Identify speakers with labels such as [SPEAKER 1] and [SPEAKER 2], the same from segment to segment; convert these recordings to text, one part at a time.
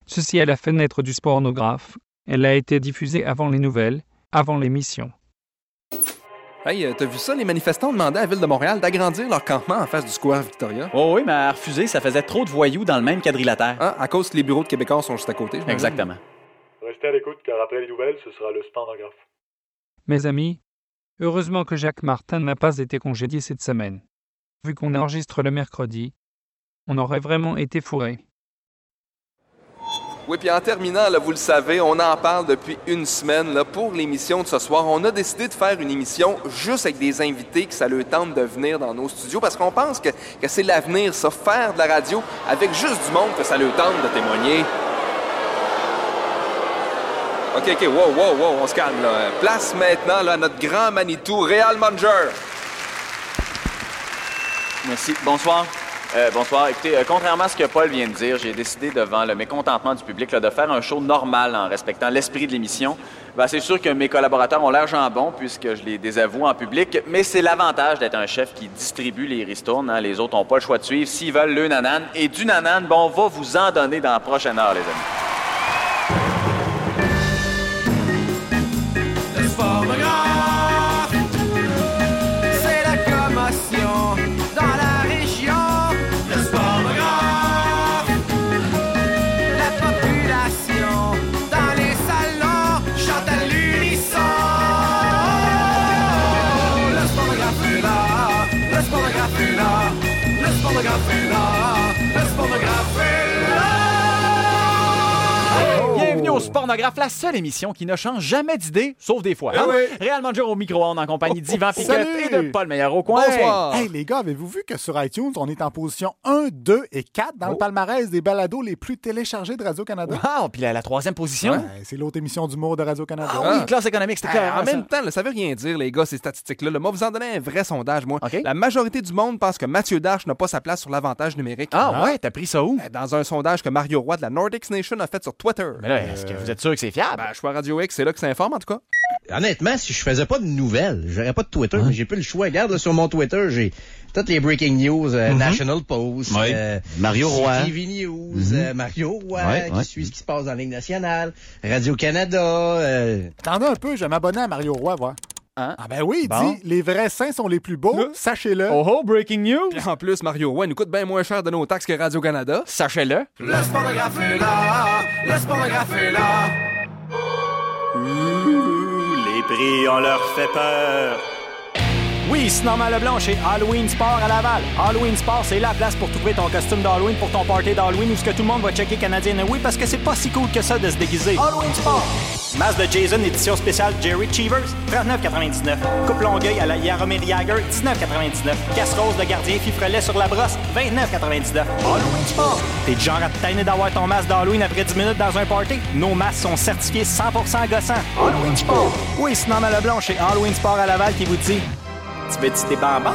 [SPEAKER 1] Ceci est la fenêtre du spornographe. Elle a été diffusée avant les nouvelles, avant l'émission.
[SPEAKER 2] Hey, t'as vu ça? Les manifestants demandaient à la Ville de Montréal d'agrandir leur campement en face du Square Victoria.
[SPEAKER 3] Oh oui, mais à refuser, ça faisait trop de voyous dans le même quadrilatère.
[SPEAKER 2] Ah, à cause que les bureaux de Québécois sont juste à côté.
[SPEAKER 3] Exactement.
[SPEAKER 4] Restez à l'écoute, car après les nouvelles, ce sera le spornographe.
[SPEAKER 1] Mes amis, heureusement que Jacques Martin n'a pas été congédié cette semaine. Vu qu'on enregistre le mercredi, on aurait vraiment été fourrés.
[SPEAKER 2] Oui, puis en terminant, là, vous le savez, on en parle depuis une semaine. Là, pour l'émission de ce soir, on a décidé de faire une émission juste avec des invités que ça leur tente de venir dans nos studios parce qu'on pense que c'est l'avenir, ça, faire de la radio avec juste du monde que ça leur tente de témoigner. OK, wow, on se calme, là. Place maintenant là, à notre grand Manitou, Réal Manger.
[SPEAKER 3] Merci. Bonsoir. Bonsoir. Écoutez, contrairement à ce que Paul vient de dire, j'ai décidé, devant le mécontentement du public, là, de faire un show normal en respectant l'esprit de l'émission. C'est sûr que mes collaborateurs ont l'air jambon puisque je les désavoue en public, mais c'est l'avantage d'être un chef qui distribue les ristournes. Hein. Les autres n'ont pas le choix de suivre. S'ils veulent le nanan et du nanan, on va vous en donner dans la prochaine heure, les amis.
[SPEAKER 5] Le spornographe, c'est la commotion dans la région. Le spornographe, la population dans les salons chante à l'unisson. Le spornographe est là, le spornographe est là, le spornographe est là, le spornographe est là.
[SPEAKER 3] Bienvenue au Spornographe, la seule émission qui ne change jamais d'idée, sauf des fois. Hein?
[SPEAKER 6] Oui.
[SPEAKER 3] Réal Manger au micro-ondes en compagnie d'Yvan Piquet et de Paul Meilleur au coin.
[SPEAKER 2] Bonsoir.
[SPEAKER 6] Hey les gars, avez-vous vu que sur iTunes, on est en position 1, 2 et 4 dans le palmarès des balados les plus téléchargés de Radio-Canada?
[SPEAKER 3] Wow, puis la troisième position.
[SPEAKER 6] Ouais, c'est l'autre émission d'humour de Radio-Canada.
[SPEAKER 3] Ah oui, classe économique, c'était clair.
[SPEAKER 2] En même temps, là, ça veut rien dire, les gars, ces statistiques-là. Là. Moi, vous en donnez un vrai sondage, moi.
[SPEAKER 3] OK.
[SPEAKER 2] La majorité du monde pense que Mathieu Darche n'a pas sa place sur l'avantage numérique.
[SPEAKER 3] Ah ouais, t'as pris ça où?
[SPEAKER 2] Dans un sondage que Mario Roy de la Nordics Nation a fait sur Twitter.
[SPEAKER 3] Mais là, est-ce que vous êtes sûr que c'est fiable?
[SPEAKER 2] Je suis à Radio X, c'est là que ça informe, en tout cas.
[SPEAKER 7] Honnêtement, si je faisais pas de nouvelles, j'aurais pas de Twitter, mais j'ai plus le choix. Regarde, là, sur mon Twitter, j'ai toutes les breaking news, National Post,
[SPEAKER 8] Mario Roy.
[SPEAKER 7] TV News, Mario Roy, qui suit ce qui se passe dans la Ligue nationale, Radio-Canada.
[SPEAKER 6] Attendez un peu, je vais m'abonner à Mario Roy, voir.
[SPEAKER 3] Hein?
[SPEAKER 6] Ah ben oui, il
[SPEAKER 3] Bon.
[SPEAKER 6] dit, les vrais seins sont les plus beaux, sachez-le.
[SPEAKER 3] Oh, breaking news!
[SPEAKER 2] Puis en plus, Mario Roy nous coûte bien moins cher de nos taxes que Radio-Canada.
[SPEAKER 3] Sachez-le.
[SPEAKER 5] Le spornographe est là, le spornographe est là.
[SPEAKER 9] Les prix, on leur fait peur.
[SPEAKER 3] Oui, c'est Normand Leblanc chez Halloween Sport à Laval. Halloween Sport, c'est la place pour trouver ton costume d'Halloween pour ton party d'Halloween où ce que tout le monde va checker Canadien. Oui, parce que c'est pas si cool que ça de se déguiser. Halloween Sport. Masque de Jason, édition spéciale Jerry Cheevers, 39,99. Coupe Longueuil à la Jaromir Jagr, 19,99. Casse-rose de gardien fifrelet sur la brosse, 29,99. Halloween Sport. T'es du genre à te tainer d'avoir ton masque d'Halloween après 10 minutes dans un party? Nos masques sont certifiés 100% gossants. Halloween Sport. Oui, c'est Normand Leblanc chez Halloween Sport à Laval qui vous dit... Tu veux-tu des bambins?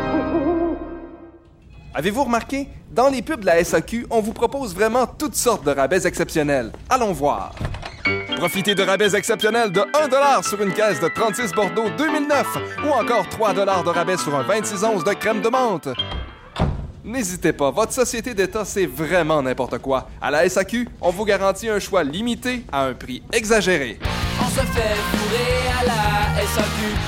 [SPEAKER 2] Avez-vous remarqué? Dans les pubs de la SAQ, on vous propose vraiment toutes sortes de rabais exceptionnels. Allons voir. Profitez de rabais exceptionnels de 1$ sur une caisse de 36 Bordeaux 2009 ou encore 3$ de rabais sur un 26 onces de crème de menthe. N'hésitez pas, votre société d'État, c'est vraiment n'importe quoi. À la SAQ, on vous garantit un choix limité à un prix exagéré.
[SPEAKER 5] On se fait fourrer à la SAQ.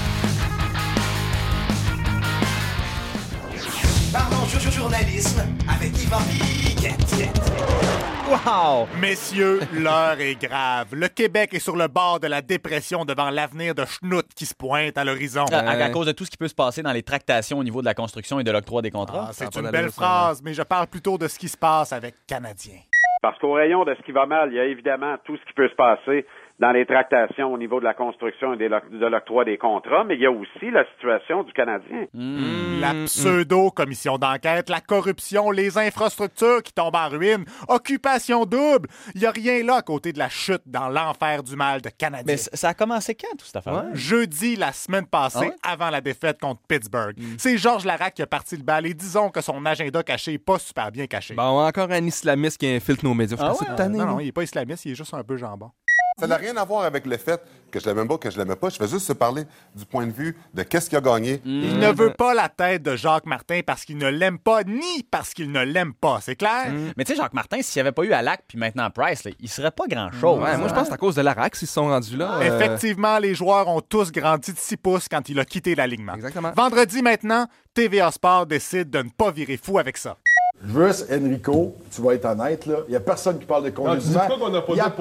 [SPEAKER 10] Parlons journalisme avec Yvan Piquet.
[SPEAKER 3] Wow!
[SPEAKER 6] Messieurs, l'heure est grave. Le Québec est sur le bord de la dépression devant l'avenir de Schnout qui se pointe à l'horizon.
[SPEAKER 3] À cause de tout ce qui peut se passer dans les tractations au niveau de la construction et de l'octroi des contrats.
[SPEAKER 6] Ah, c'est une belle phrase, mais je parle plutôt de ce qui se passe avec Canadiens.
[SPEAKER 11] Parce qu'au rayon de ce qui va mal, il y a évidemment tout ce qui peut se passer dans les tractations au niveau de la construction et de l'octroi des contrats, mais il y a aussi la situation du Canadien.
[SPEAKER 6] La pseudo-commission d'enquête, la corruption, les infrastructures qui tombent en ruine, occupation double. Il n'y a rien là à côté de la chute dans l'enfer du mal de Canadien.
[SPEAKER 3] Mais ça a commencé quand, toute cette affaire?
[SPEAKER 6] Jeudi, la semaine passée, avant la défaite contre Pittsburgh. C'est Georges Larac qui a parti le bal et disons que son agenda caché n'est pas super bien caché.
[SPEAKER 2] Bon, encore un islamiste qui infiltre nos médias.
[SPEAKER 6] Non, il n'est pas islamiste, il est juste un peu jambon.
[SPEAKER 8] Ça n'a rien à voir avec le fait que je l'aime pas, que je l'aimais pas. Je fais juste se parler du point de vue de qu'est-ce qu'il a gagné.
[SPEAKER 6] Il ne veut pas la tête de Jacques Martin parce qu'il ne l'aime pas, ni parce qu'il ne l'aime pas. C'est clair?
[SPEAKER 12] Mais tu sais, Jacques Martin, s'il n'y avait pas eu Alak puis maintenant Price, là, il serait pas grand-chose.
[SPEAKER 2] Ouais, moi, je pense que c'est à cause de l'Arac s'ils se sont rendus là.
[SPEAKER 6] Effectivement, les joueurs ont tous grandi de 6 pouces quand il a quitté l'alignement.
[SPEAKER 2] Exactement.
[SPEAKER 6] Vendredi maintenant, TVA Sport décide de ne pas virer fou avec ça.
[SPEAKER 13] Juste, Enrico, tu vas être honnête, là. Il n'y a personne qui parle de congédiement. Il n'y a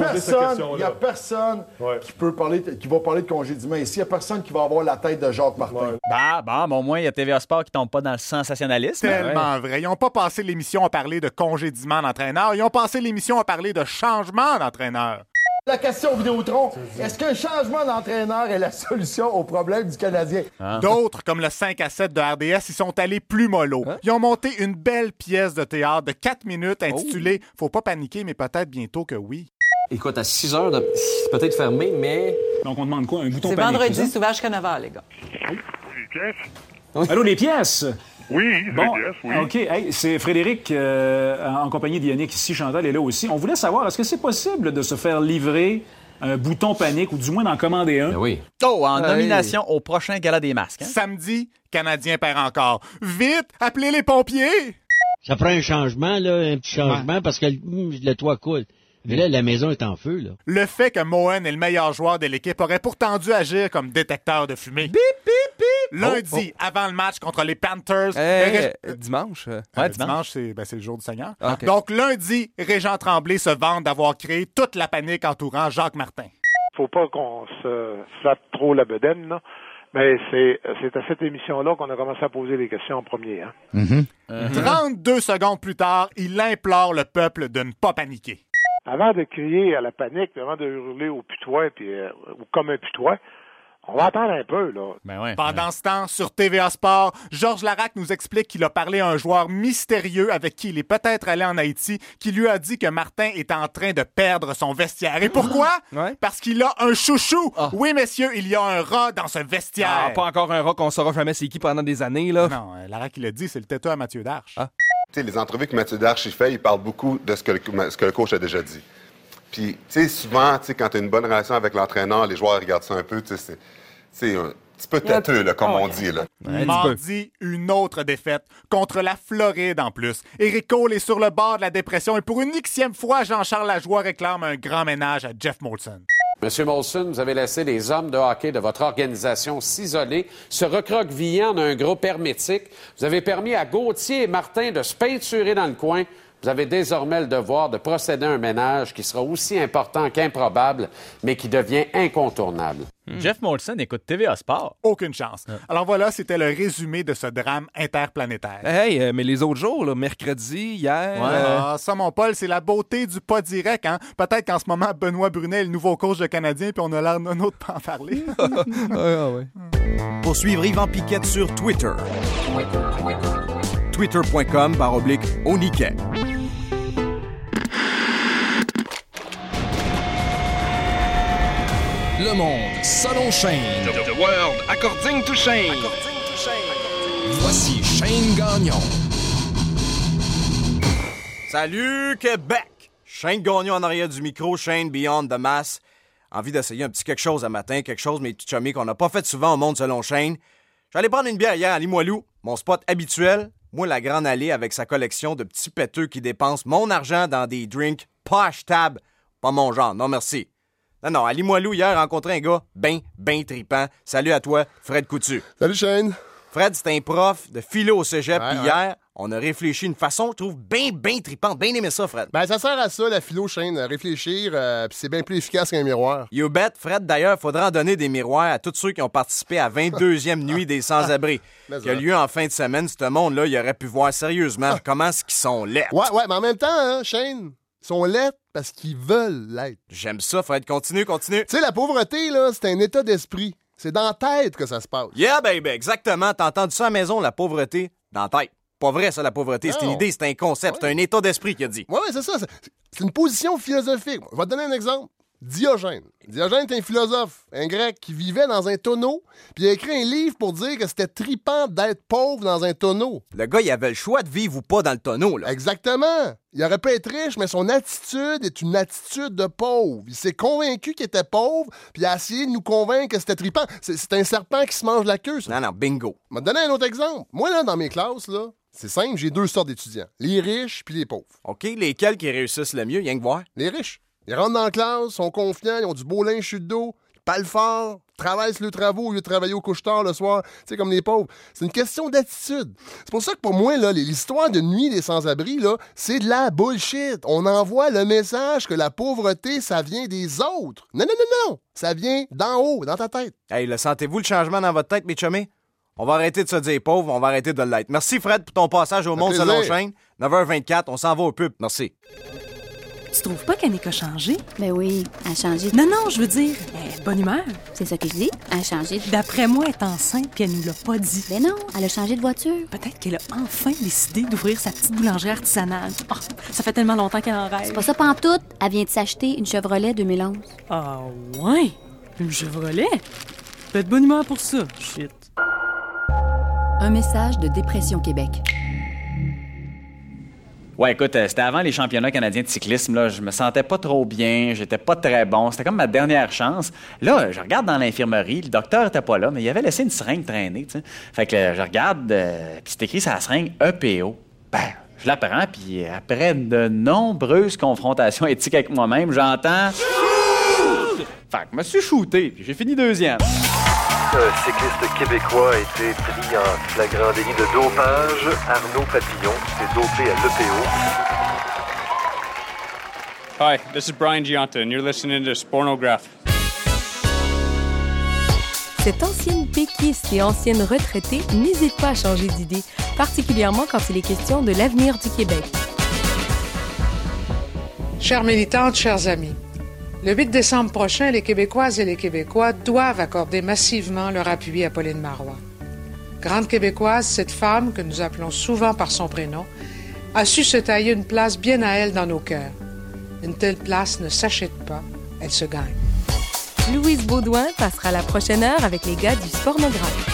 [SPEAKER 13] personne qui va parler de congédiement ici. Il n'y a personne qui va avoir la tête de Jacques Martin.
[SPEAKER 12] Bon, au moins, il y a TVA Sport qui tombe pas dans le sensationnalisme.
[SPEAKER 6] Tellement vrai. Ils n'ont pas passé l'émission à parler de congédiement d'entraîneur. Ils ont passé l'émission à parler de changement d'entraîneur.
[SPEAKER 13] La question Vidéotron, est-ce qu'un changement d'entraîneur est la solution au problème du Canadien?
[SPEAKER 6] D'autres, comme le 5-7 de RDS, ils sont allés plus mollo. Ils ont monté une belle pièce de théâtre de 4 minutes intitulée « Faut pas paniquer, mais peut-être bientôt que oui ».
[SPEAKER 14] Écoute, à 6 heures, c'est peut-être fermé, mais...
[SPEAKER 3] Donc, on demande quoi? Un bouton
[SPEAKER 15] c'est
[SPEAKER 3] panique?
[SPEAKER 15] vendredi, c'est ouvert jusqu'à 9h, les gars.
[SPEAKER 16] Les pièces?
[SPEAKER 3] Allô, les pièces?
[SPEAKER 16] Oui, les pièces, oui.
[SPEAKER 3] OK. Hey, c'est Frédéric, en compagnie d'Yannick ici. Chantal est là aussi. On voulait savoir, est-ce que c'est possible de se faire livrer un bouton panique, ou du moins d'en commander un?
[SPEAKER 14] Ben oui.
[SPEAKER 12] Oh, en nomination au prochain Gala des masques. Hein?
[SPEAKER 6] Samedi, Canadien perd encore. Vite, appelez les pompiers!
[SPEAKER 17] Ça prend un changement, là, un petit changement, parce que le toit coule. Mais là, la maison est en feu, là.
[SPEAKER 6] Le fait que Moen est le meilleur joueur de l'équipe aurait pourtant dû agir comme détecteur de fumée. Bip, bip, bip! Lundi, avant le match contre les Panthers...
[SPEAKER 2] Dimanche?
[SPEAKER 6] Dimanche, c'est le jour du Seigneur.
[SPEAKER 2] Okay.
[SPEAKER 6] Donc, lundi, Régent Tremblay se vante d'avoir créé toute la panique entourant Jacques Martin.
[SPEAKER 4] Faut pas qu'on se flatte trop la bedaine, là. Mais c'est à cette émission-là qu'on a commencé à poser les questions en premier. Hein?
[SPEAKER 6] 32 secondes plus tard, il implore le peuple de ne pas paniquer.
[SPEAKER 4] Avant de crier à la panique, avant de hurler au putois, ou comme un putois, on va attendre un peu, là.
[SPEAKER 6] Pendant ce temps, sur TVA Sport, Georges Larac nous explique qu'il a parlé à un joueur mystérieux avec qui il est peut-être allé en Haïti, qui lui a dit que Martin est en train de perdre son vestiaire. Et pourquoi? Parce qu'il a un chouchou. Oui, messieurs, il y a un rat dans ce vestiaire.
[SPEAKER 2] Pas encore un rat qu'on saura jamais c'est qui pendant des années, là.
[SPEAKER 6] Non, Larac, il a dit, c'est le têteux à Mathieu Darche.
[SPEAKER 8] T'sais, les entrevues que Mathieu Darche fait, il parle beaucoup de ce que le coach a déjà dit. Puis, souvent, quand tu as une bonne relation avec l'entraîneur, les joueurs regardent ça un peu, c'est un petit peu têteux, là, comme on dit. Là.
[SPEAKER 6] Mardi, une autre défaite contre la Floride en plus. Éric Cole est sur le bord de la dépression et pour une Xème fois, Jean-Charles Lajoie réclame un grand ménage à Jeff Molson.
[SPEAKER 18] Monsieur Molson, vous avez laissé les hommes de hockey de votre organisation s'isoler, se recroqueviller en un groupe hermétique. Vous avez permis à Gauthier et Martin de se peinturer dans le coin. Vous avez désormais le devoir de procéder à un ménage qui sera aussi important qu'improbable, mais qui devient incontournable.
[SPEAKER 12] Jeff Molson écoute TVA Sport.
[SPEAKER 6] Aucune chance. Alors voilà, c'était le résumé de ce drame interplanétaire.
[SPEAKER 2] Hey, mais les autres jours, là, mercredi, hier...
[SPEAKER 6] Ça, mon Paul, c'est la beauté du pas direct. Hein? Peut-être qu'en ce moment, Benoît Brunet est le nouveau coach de Canadien, puis on a l'air d'un autre pas en parler.
[SPEAKER 19] Pour suivre Yvan Piquette sur Twitter. Twitter.com/Oniquet.
[SPEAKER 20] Le monde selon Shane.
[SPEAKER 21] The world according to Shane.
[SPEAKER 20] Voici Shane Gagnon.
[SPEAKER 19] Salut Québec! Shane Gagnon en arrière du micro, Shane Beyond the Mass. Envie d'essayer un petit quelque chose à matin, quelque chose, mes petits chummies, qu'on n'a pas fait souvent au monde selon Shane. J'allais prendre une bière hier à Limoilou, mon spot habituel. Moi, la grande allée avec sa collection de petits pêteux qui dépensent mon argent dans des drinks posh tab. Pas mon genre, non merci. Non, à Limoilou, hier, rencontré un gars ben tripant. Salut à toi, Fred Coutu.
[SPEAKER 22] Salut, Shane.
[SPEAKER 19] Fred, c'est un prof de philo au cégep, puis hier, on a réfléchi une façon, je trouve, ben tripante. Bien aimé ça, Fred.
[SPEAKER 22] Ben, ça sert à ça, la philo, Shane, à réfléchir, puis c'est bien plus efficace qu'un miroir.
[SPEAKER 19] You bet. Fred, d'ailleurs, faudra en donner des miroirs à tous ceux qui ont participé à 22e nuit des sans-abri, qui a lieu en fin de semaine. Ce monde-là, il aurait pu voir sérieusement comment est-ce qu'ils sont laids.
[SPEAKER 22] Ouais, mais en même temps, hein, Shane, ils sont laids parce qu'ils veulent l'être.
[SPEAKER 19] J'aime ça, Fred. Continue.
[SPEAKER 22] Tu sais, la pauvreté, là, c'est un état d'esprit. C'est dans la tête que ça se passe.
[SPEAKER 19] Yeah, baby, exactement. T'as entendu ça à la maison, la pauvreté? Dans la tête. Pas vrai, ça, la pauvreté. C'est une idée, c'est un concept, c'est un état d'esprit qu'il a dit.
[SPEAKER 22] Ouais, c'est ça. C'est une position philosophique. Je vais te donner un exemple. Diogène. Diogène est un philosophe, un grec qui vivait dans un tonneau, puis il a écrit un livre pour dire que c'était tripant d'être pauvre dans un tonneau.
[SPEAKER 19] Le gars, il avait le choix de vivre ou pas dans le tonneau, là.
[SPEAKER 22] Exactement. Il aurait pu être riche, mais son attitude est une attitude de pauvre. Il s'est convaincu qu'il était pauvre, puis il a essayé de nous convaincre que c'était tripant. C'est un serpent qui se mange la queue, ça.
[SPEAKER 19] Non, bingo.
[SPEAKER 22] Je vais te donner un autre exemple. Moi, là, dans mes classes, là, c'est simple, j'ai 2 sortes d'étudiants. Les riches puis les pauvres.
[SPEAKER 19] OK, lesquels qui réussissent le mieux, rien que voir?
[SPEAKER 22] Les riches. Ils rentrent dans la classe, sont confiants, ils ont du beau linge sur le dos, ils parlent fort, travaillent sur le travail au lieu de travailler au couche-tard le soir, tu sais, comme les pauvres. C'est une question d'attitude. C'est pour ça que pour moi, là, l'histoire de nuit des sans-abri, là, c'est de la bullshit. On envoie le message que la pauvreté, ça vient des autres. Non, non, non, non. Ça vient d'en haut, dans ta tête.
[SPEAKER 19] Hey, le sentez-vous le changement dans votre tête, mes chumés? On va arrêter de se dire pauvre, on va arrêter de l'être. Merci, Fred, pour ton passage au Monde selon Chaîne. 9h24, on s'en va au pub. Merci.
[SPEAKER 1] Tu trouves pas qu'Annick a changé?
[SPEAKER 15] Ben oui, elle a changé.
[SPEAKER 1] Non, non, je veux dire, elle est de bonne humeur.
[SPEAKER 15] C'est ça que je dis, elle a changé.
[SPEAKER 1] D'après moi, elle est enceinte puis elle nous l'a pas dit.
[SPEAKER 15] Ben non, elle a changé de voiture.
[SPEAKER 1] Peut-être qu'elle a enfin décidé d'ouvrir sa petite boulangerie artisanale. Oh, ça fait tellement longtemps qu'elle en rêve.
[SPEAKER 15] C'est pas ça pantoute, elle vient de s'acheter une Chevrolet 2011.
[SPEAKER 1] Ah ouais? Une Chevrolet? T'as de bonne humeur pour ça, shit.
[SPEAKER 23] Un message de Dépression Québec.
[SPEAKER 12] Ouais, écoute, c'était avant les championnats canadiens de cyclisme, là. Je me sentais pas trop bien, j'étais pas très bon. C'était comme ma dernière chance. Là, je regarde dans l'infirmerie, le docteur était pas là, mais il avait laissé une seringue traîner, tu sais. Fait que je regarde, puis c'est écrit sur la seringue EPO. Ben, je la prends, puis après de nombreuses confrontations éthiques avec moi-même, j'entends... Fait que je me suis shooté, puis j'ai fini 2e.
[SPEAKER 24] Un cycliste québécois a été pris en flagrant délit de dopage. Arnaud Papillon s'est dopé à l'EPO.
[SPEAKER 25] Hi, this is Brian Giunta, and you're listening to Spornograph.
[SPEAKER 26] Cette ancienne péquiste et ancienne retraitée n'hésite pas à changer d'idée, particulièrement quand il est question de l'avenir du Québec.
[SPEAKER 27] Chères militantes, chers amis, le 8 décembre prochain, les Québécoises et les Québécois doivent accorder massivement leur appui à Pauline Marois. Grande Québécoise, cette femme, que nous appelons souvent par son prénom, a su se tailler une place bien à elle dans nos cœurs. Une telle place ne s'achète pas, elle se gagne.
[SPEAKER 26] Louise Baudouin passera la prochaine heure avec les gars du Spornographe.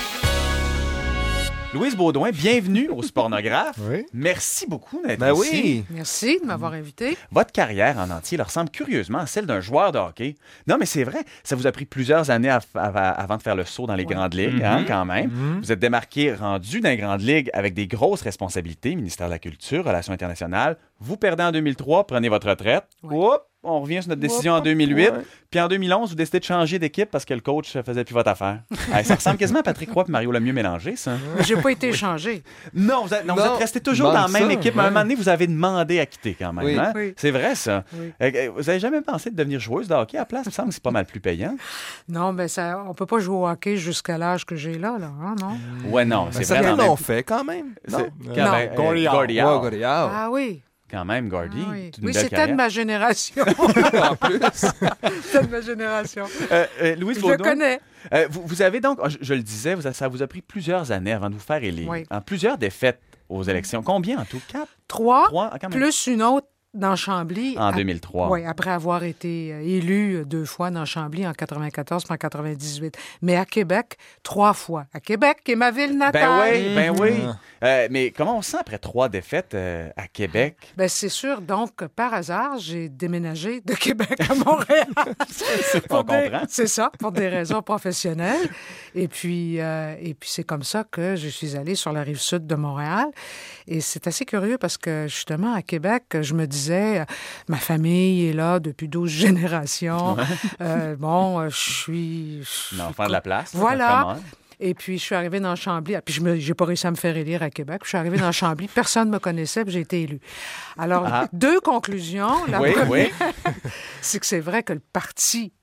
[SPEAKER 12] Louise Baudouin, bienvenue au Spornographe. Oui. Merci beaucoup d'être ici.
[SPEAKER 27] Oui. Merci de m'avoir invité.
[SPEAKER 12] Votre carrière en entier ressemble curieusement à celle d'un joueur de hockey. Non, mais c'est vrai, ça vous a pris plusieurs années avant de faire le saut dans les grandes ligues, hein, quand même. Vous êtes démarqué, rendu dans les grandes ligues avec des grosses responsabilités, ministère de la Culture, Relations internationales. Vous perdez en 2003, prenez votre retraite. Oups, on revient sur notre décision en 2008. Puis en 2011, vous décidez de changer d'équipe parce que le coach faisait plus votre affaire. Hey, ça ressemble quasiment à Patrick Roy et Mario Lemieux mélangés, ça.
[SPEAKER 27] J'ai pas été changé.
[SPEAKER 12] Non, vous êtes resté toujours dans la même équipe. Mais à un moment donné, vous avez demandé à quitter quand même.
[SPEAKER 27] Oui.
[SPEAKER 12] Hein?
[SPEAKER 27] Oui.
[SPEAKER 12] C'est vrai, ça. Oui. Vous avez jamais pensé de devenir joueuse de hockey à la place? Il me semble que c'est pas mal plus payant.
[SPEAKER 27] Non, mais ça, on peut pas jouer au hockey jusqu'à l'âge que j'ai là, hein, non?
[SPEAKER 12] Ouais, non.
[SPEAKER 2] C'est vrai. Ça l'ont fait quand même. Non.
[SPEAKER 12] Gordie Howe.
[SPEAKER 27] Ah oui.
[SPEAKER 12] Quand même, Gordie.
[SPEAKER 27] Ah oui, c'était de ma génération.
[SPEAKER 2] En plus.
[SPEAKER 27] C'était de ma génération.
[SPEAKER 12] Louise Baudouin,
[SPEAKER 27] je connais.
[SPEAKER 12] Vous avez donc, je le disais, ça vous a pris plusieurs années avant de vous faire élire. Oui. En plusieurs défaites aux élections. Combien en tout? 4?
[SPEAKER 27] 3, plus une autre dans Chambly.
[SPEAKER 12] En 2003.
[SPEAKER 27] Oui, après avoir été élu 2 fois dans Chambly en 94 puis en 98. Mais à Québec, 3 fois. À Québec, qui est ma ville natale.
[SPEAKER 12] Ben oui. Mais comment on se sent après 3 défaites à Québec?
[SPEAKER 27] Ben c'est sûr. Donc, par hasard, j'ai déménagé de Québec à Montréal.
[SPEAKER 12] On comprend.
[SPEAKER 27] C'est ça, pour des raisons professionnelles. Et puis c'est comme ça que je suis allée sur la rive sud de Montréal. Et c'est assez curieux parce que, justement, à Québec, je me disais, ma famille est là depuis 12 générations. Je suis...
[SPEAKER 12] L'enfant de la place.
[SPEAKER 27] Voilà. Et puis, je suis arrivée dans Chambly. Puis, j'ai pas réussi à me faire élire à Québec. Je suis arrivée dans Chambly. Personne ne me connaissait, puis j'ai été élue. Alors, 2 conclusions. La première, c'est que c'est vrai que le parti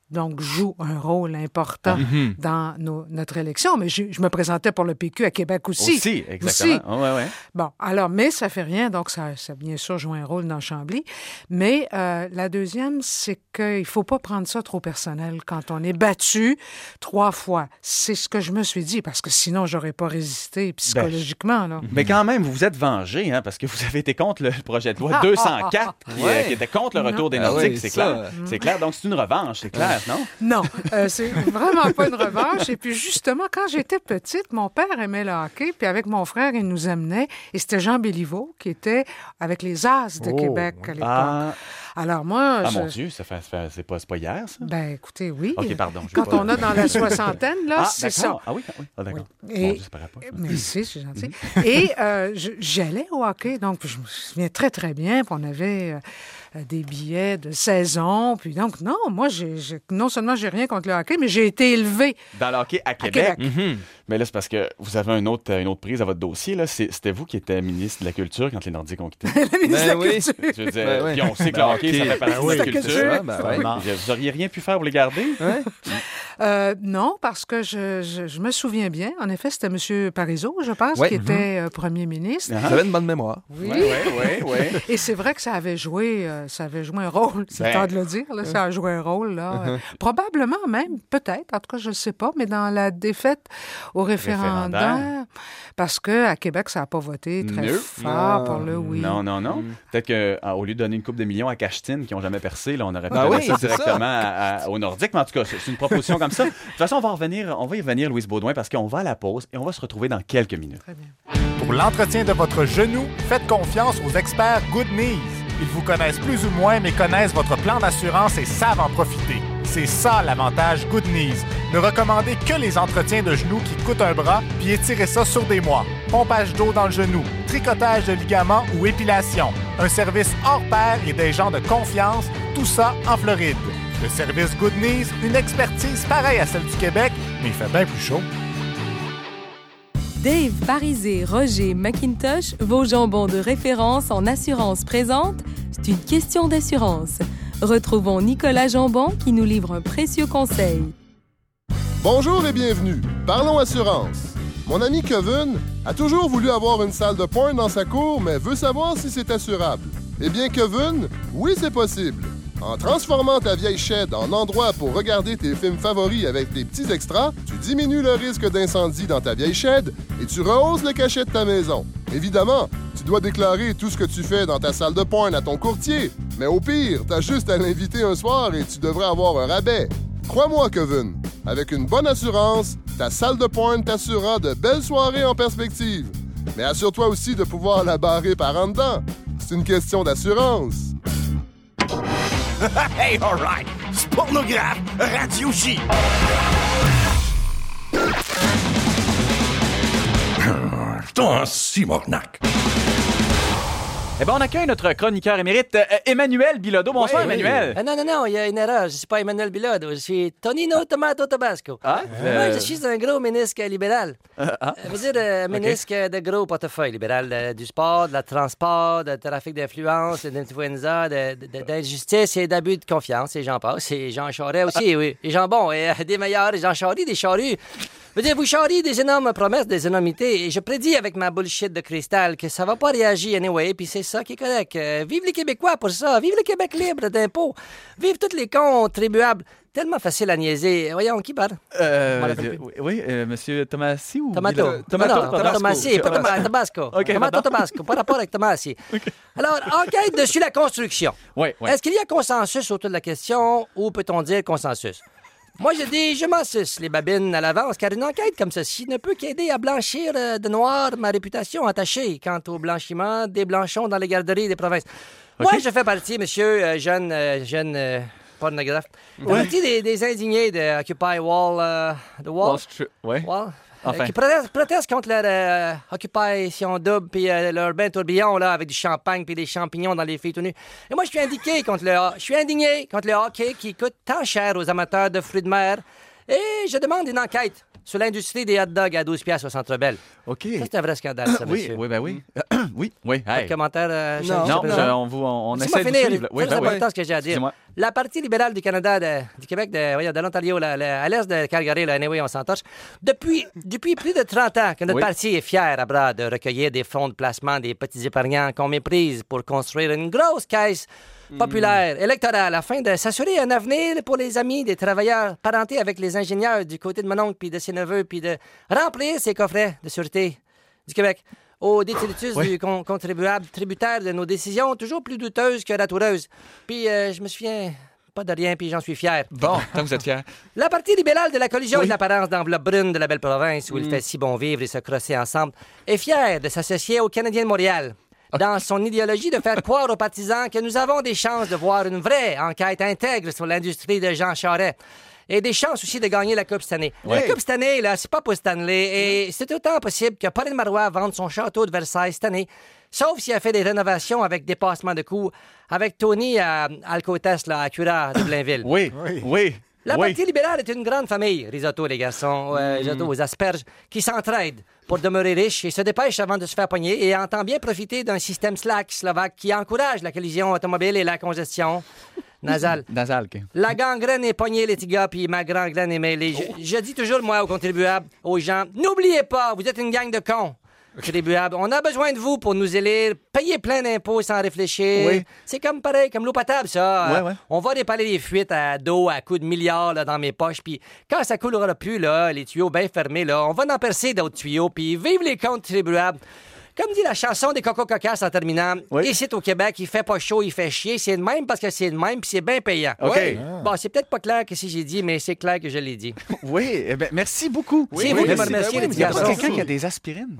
[SPEAKER 27] donc joue un rôle important dans notre élection. Mais je me présentais pour le PQ à Québec aussi.
[SPEAKER 12] Aussi, exactement. Ouais.
[SPEAKER 27] Bon, alors, mais ça fait rien, donc ça bien sûr joue un rôle dans Chambly. Mais la deuxième, c'est qu'il ne faut pas prendre ça trop personnel quand on est battu 3 fois. C'est ce que je me suis dit, parce que sinon, j'aurais pas résisté psychologiquement. Là.
[SPEAKER 12] Mais quand même, vous vous êtes vengé, hein, parce que vous avez été contre le projet de loi 204, qui était contre le retour des Nordiques, c'est clair. C'est clair, donc c'est une revanche, c'est clair, non?
[SPEAKER 27] Non, c'est vraiment pas une revanche. Et puis justement, quand j'étais petite, mon père aimait le hockey, puis avec mon frère, il nous amenait, et c'était Jean Béliveau qui était avec les As de Québec à l'époque. Alors moi...
[SPEAKER 12] mon Dieu, c'est pas hier, ça?
[SPEAKER 27] Ben écoutez, oui.
[SPEAKER 12] OK, pardon.
[SPEAKER 27] Quand on a dans la soixantaine, là, c'est ça.
[SPEAKER 12] Ah oui, d'accord.
[SPEAKER 27] Et,
[SPEAKER 12] bon, Dieu, ça paraît pas.
[SPEAKER 27] Merci, c'est gentil. Et j'allais au hockey, donc je me souviens très, très bien, puis on avait... des billets de saison. Puis donc, non, moi, non seulement j'ai rien contre le hockey, mais j'ai été élevé.
[SPEAKER 12] Dans le hockey à Québec. Mais là, c'est parce que vous avez une autre prise à votre dossier. Là. C'était vous qui étiez ministre de la Culture quand les Nordiques ont quitté.
[SPEAKER 27] La ministre de la Culture.
[SPEAKER 12] Je veux dire, puis on sait que le hockey, ça fait partie de la culture. Vous n'auriez rien pu faire pour les garder?
[SPEAKER 27] Non, parce que je me souviens bien. En effet, c'était M. Parizeau, je pense, qui était premier ministre.
[SPEAKER 2] Vous avez une bonne mémoire.
[SPEAKER 27] Oui.
[SPEAKER 12] Oui.
[SPEAKER 27] Et c'est vrai que ça avait joué un rôle, c'est le temps de le dire. Là, ça a joué un rôle. Là. Probablement même, peut-être, en tout cas, je ne sais pas, mais dans la défaite au référendaire, parce qu'à Québec, ça n'a pas voté très fort pour le oui.
[SPEAKER 12] Non. Peut-être qu'au lieu de donner une couple de millions à Cachetine qui n'ont jamais percé, là, on aurait pu donner ça directement aux Nordiques. Mais en tout cas, c'est une proposition comme ça. De toute façon, on va y revenir, Louise Baudouin, parce qu'on va à la pause et on va se retrouver dans quelques minutes.
[SPEAKER 27] Très bien.
[SPEAKER 6] Pour l'entretien de votre genou, faites confiance aux experts Good Knees. Ils vous connaissent plus ou moins, mais connaissent votre plan d'assurance et savent en profiter. C'est ça l'avantage Good Knees. Ne recommandez que les entretiens de genoux qui coûtent un bras, puis étirez ça sur des mois. Pompage d'eau dans le genou, tricotage de ligaments ou épilation. Un service hors pair et des gens de confiance, tout ça en Floride. Le service Good Knees, une expertise pareille à celle du Québec, mais il fait bien plus chaud.
[SPEAKER 26] Dave, Parisé, Roger, McIntosh, vos jambons de référence en assurance présente, c'est une question d'assurance. Retrouvons Nicolas Jambon qui nous livre un précieux conseil.
[SPEAKER 22] Bonjour et bienvenue. Parlons assurance. Mon ami Kevin a toujours voulu avoir une salle de pointe dans sa cour, mais veut savoir si c'est assurable. Eh bien, Kevin, oui, c'est possible. En transformant ta vieille shed en endroit pour regarder tes films favoris avec tes petits extras, tu diminues le risque d'incendie dans ta vieille shed et tu rehausses le cachet de ta maison. Évidemment, tu dois déclarer tout ce que tu fais dans ta salle de pointe à ton courtier, mais au pire, t'as juste à l'inviter un soir et tu devrais avoir un rabais. Crois-moi, Kevin, avec une bonne assurance, ta salle de pointe t'assurera de belles soirées en perspective. Mais assure-toi aussi de pouvoir la barrer par en dedans. C'est une question d'assurance.
[SPEAKER 5] Hey, all right! C'est Pornographe Radio J! T'as un Simornac!
[SPEAKER 12] Eh bien, on accueille notre chroniqueur émérite, Emmanuel Bilodeau. Bonsoir, Emmanuel.
[SPEAKER 7] Non, il y a une erreur. Je ne suis pas Emmanuel Bilodeau. Je suis Tonino Tomato Tabasco. Moi, je suis un gros ministre libéral. Je veux dire, ministre de gros portefeuille libéral. Du sport, de la transport, de trafic d'influence, d'influenza, d'injustice et d'abus de confiance. Et j'en passe. Et Jean Charest aussi, oui. Et Jean Bon, et des meilleurs. Et Jean Charest, des charrues. Je veux dire, vous charriez des énormes promesses, des énormités, et je prédis avec ma bullshit de cristal que ça va pas réagir anyway, puis c'est ça qui est correct. Vive les Québécois pour ça, vive le Québec libre d'impôts, vive tous les contribuables. Tellement facile à niaiser. Voyons, qui parle?
[SPEAKER 12] Oui, Monsieur Tomassi ou...
[SPEAKER 7] Tomato. Tomassi, pas Tabasco.
[SPEAKER 12] Okay,
[SPEAKER 7] Tomato Tabasco, pas rapport avec Tomassi. Okay. Alors, enquête dessus la construction.
[SPEAKER 12] Oui.
[SPEAKER 7] Est-ce qu'il y a consensus autour de la question, ou peut-on dire consensus? Moi, je dis, je m'en suce les babines à l'avance, car une enquête comme ceci ne peut qu'aider à blanchir de noir ma réputation entachée quant au blanchiment des blanchons dans les garderies des provinces. Okay. Moi, je fais partie, monsieur, jeune pornographe, partie des indignés de Occupy Wall,
[SPEAKER 12] Wall Street,
[SPEAKER 7] Wall, qui protestent contre leur occupation double puis leur bain tourbillon là, avec du champagne puis des champignons dans les filles tout nues. Et moi, je suis indigné contre le hockey qui coûte tant cher aux amateurs de fruits de mer. Et je demande une enquête sur l'industrie des hot dogs à 12$ au Centre Bell.
[SPEAKER 12] OK.
[SPEAKER 7] Ça, c'est un vrai scandale, ça, monsieur.
[SPEAKER 12] Oui. Oui.
[SPEAKER 7] Pas de commentaire?
[SPEAKER 12] On essaie de suivre.
[SPEAKER 7] C'est important ce que j'ai à dire. La Partie libérale du Canada, du Québec, de l'Ontario, à l'est de Calgary, là, anyway, on s'en touche. Depuis plus de 30 ans que notre parti est fier à bras de recueillir des fonds de placement des petits épargnants qu'on méprise pour construire une grosse caisse populaire, électorale, afin de s'assurer un avenir pour les amis des travailleurs parentés avec les ingénieurs du côté de mon oncle puis de ses neveux, puis de remplir ces coffrets de sûreté du Québec au détritus du contribuable tributaire de nos décisions toujours plus douteuses que ratoureuses. Puis je me souviens pas de rien, puis j'en suis fier.
[SPEAKER 12] Bon, tant que vous êtes fier.
[SPEAKER 7] La Partie libérale de la collision et de l'apparence d'enveloppe brune de la belle province où il fait si bon vivre et se crosser ensemble est fière de s'associer aux Canadiens de Montréal dans son idéologie de faire croire aux partisans que nous avons des chances de voir une vraie enquête intègre sur l'industrie de Jean Charest. Et des chances aussi de gagner la Coupe cette année. La Coupe cette année, là, c'est pas pour Stanley. Et c'est autant possible que Pauline Marois vende son château de Versailles cette année. Sauf s'il a fait des rénovations avec dépassement de coûts avec Tony à Alcotest, là, à Cura de Blainville. La Partie libérale est une grande famille. Risotto, les garçons, risotto aux asperges, qui s'entraident pour demeurer riches et se dépêchent avant de se faire pogner et entend bien profiter d'un système slack slovaque qui encourage la collision automobile et la congestion nasale.
[SPEAKER 12] OK.
[SPEAKER 7] La gangrène est pognée, les petits gars, puis ma gangrène est mêlée. Je dis toujours, moi, aux contribuables, aux gens, n'oubliez pas, vous êtes une gang de cons. Contribuables, on a besoin de vous pour nous élire, payer plein d'impôts sans réfléchir. C'est comme pareil, comme l'eau potable, ça. On va dépaler les fuites d'eau à coups de milliards là, dans mes poches, puis quand ça coulera plus, là, les tuyaux bien fermés, là, on va en percer d'autres tuyaux, puis vive les contribuables. Comme dit la chanson des Coco Cocasses en terminant, ici au Québec, il fait pas chaud, il fait chier. C'est de même parce que c'est de même, puis c'est bien payant. Bon, c'est peut-être pas clair que si j'ai dit, mais c'est clair que je l'ai dit.
[SPEAKER 12] Merci beaucoup.
[SPEAKER 7] C'est vous qui me remerciez, les petits garçons.
[SPEAKER 12] Il y a quelqu'un qui a des aspirines.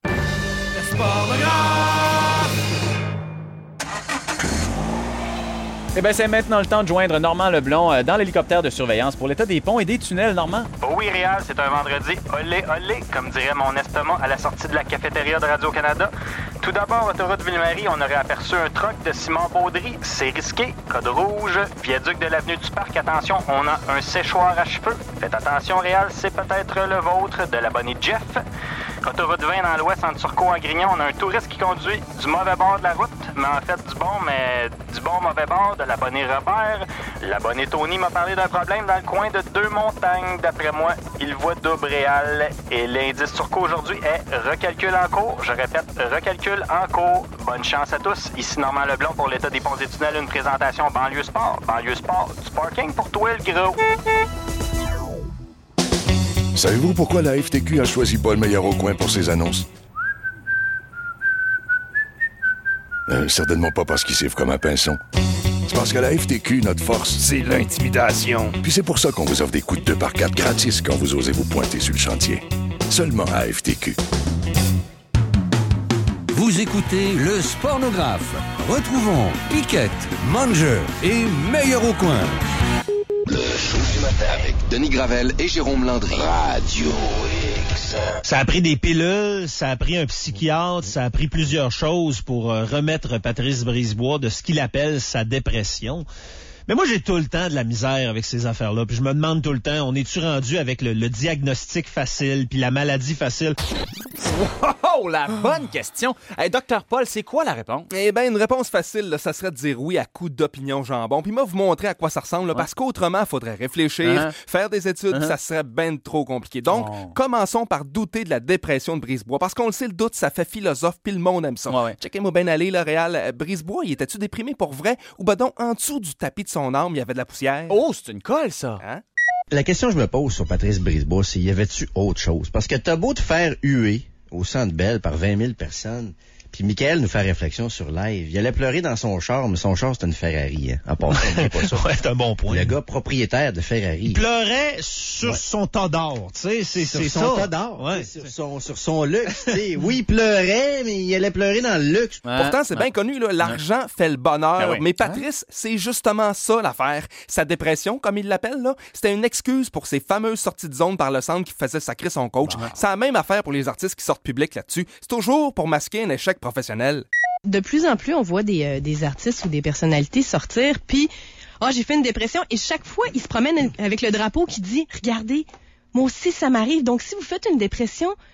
[SPEAKER 12] Eh bien, c'est maintenant le temps de joindre Normand Leblond dans l'hélicoptère de surveillance pour l'état des ponts et des tunnels, Normand.
[SPEAKER 3] Oui, Réal, c'est un vendredi. Olé, olé, comme dirait mon estomac à la sortie de la cafétéria de Radio-Canada. Tout d'abord, autoroute Ville-Marie, on aurait aperçu un truck de Simon Baudry. C'est risqué. Code rouge. Viaduc de l'avenue du Parc. Attention, on a un séchoir à cheveux. Faites attention, Réal, c'est peut-être le vôtre, de l'abonné Jeff. Autoroute 20 dans l'ouest, en Turcot, à Grignon, on a un touriste qui conduit du mauvais bord de la route, mais en fait du bon mauvais bord de l'abonné Robert. L'abonné Tony m'a parlé d'un problème dans le coin de Deux-Montagnes. D'après moi, il voit double Réal. Et l'indice Turcot aujourd'hui est recalcul en cours. Je répète, recalcul en cours. Bonne chance à tous. Ici Normand Leblond pour l'état des ponts et tunnels, une présentation Banlieue Sport. Banlieue Sport, du parking pour toi le gros.
[SPEAKER 9] Savez-vous pourquoi la FTQ a choisi Paul Meilleur-Aucoin pour ses annonces? Certainement pas parce qu'il siffle comme un pinson. C'est parce qu'à la FTQ, notre force, c'est l'intimidation. Puis c'est pour ça qu'on vous offre des coups de 2x4 gratis quand vous osez vous pointer sur le chantier. Seulement à FTQ.
[SPEAKER 10] Vous écoutez le Spornographe. Retrouvons Piquette, Manger et Meilleur-Aucoin.
[SPEAKER 11] Le show du matin avec Denis Gravel et Jérôme Landry. Radio X.
[SPEAKER 13] Ça a pris des pilules, ça a pris un psychiatre, ça a pris plusieurs choses pour remettre Patrice Brisebois de ce qu'il appelle sa dépression. Mais moi, j'ai tout le temps de la misère avec ces affaires-là. Puis je me demande tout le temps, on est-tu rendu avec le diagnostic facile puis la maladie facile?
[SPEAKER 12] Oh, la bonne question! Hey, Dr. Paul, c'est quoi la réponse?
[SPEAKER 2] Eh bien, une réponse facile, là, ça serait de dire oui à coup d'opinion jambon. Puis moi, vous montrer à quoi ça ressemble, là, parce qu'autrement, il faudrait réfléchir, faire des études, ça serait ben trop compliqué. Donc, commençons par douter de la dépression de Brisebois. Parce qu'on le sait, le doute, ça fait philosophe, puis le monde aime ça. Checkez-moi bien aller, là, Réal. Brisebois, il était-tu déprimé pour vrai? Ou ben donc, en dessous du tapis de son âme, il y avait de la poussière?
[SPEAKER 12] Oh, c'est une colle, ça!
[SPEAKER 2] Hein?
[SPEAKER 14] La question que je me pose sur Patrice Brisebois, c'est y avait-tu autre chose? Parce que t'as beau te faire huer au Centre Bell par 20 000 personnes, puis Michael nous fait réflexion sur live. Il allait pleurer dans son char, mais son char, c'était une Ferrari. Hein. En passant, pas ça.
[SPEAKER 13] C'est un bon point.
[SPEAKER 14] Le gars propriétaire de Ferrari.
[SPEAKER 13] Il pleurait sur son tas d'or, tu sais, c'est
[SPEAKER 14] sur son tas d'or, sur son luxe. Oui, il pleurait, mais il allait pleurer dans le luxe.
[SPEAKER 2] Pourtant, c'est bien connu, là, l'argent fait le bonheur. Mais Patrice, c'est justement ça l'affaire. Sa dépression, comme il l'appelle, là, c'était une excuse pour ses fameuses sorties de zone par le centre qui faisait sacrer son coach. C'est la même affaire pour les artistes qui sortent public là-dessus. C'est toujours pour masquer un échec professionnel.
[SPEAKER 16] De plus en plus, on voit des artistes ou des personnalités sortir, puis j'ai fait une dépression, et chaque fois, ils se promènent avec le drapeau qui dit « Regardez, moi aussi, ça m'arrive. » Donc, si vous faites une dépression,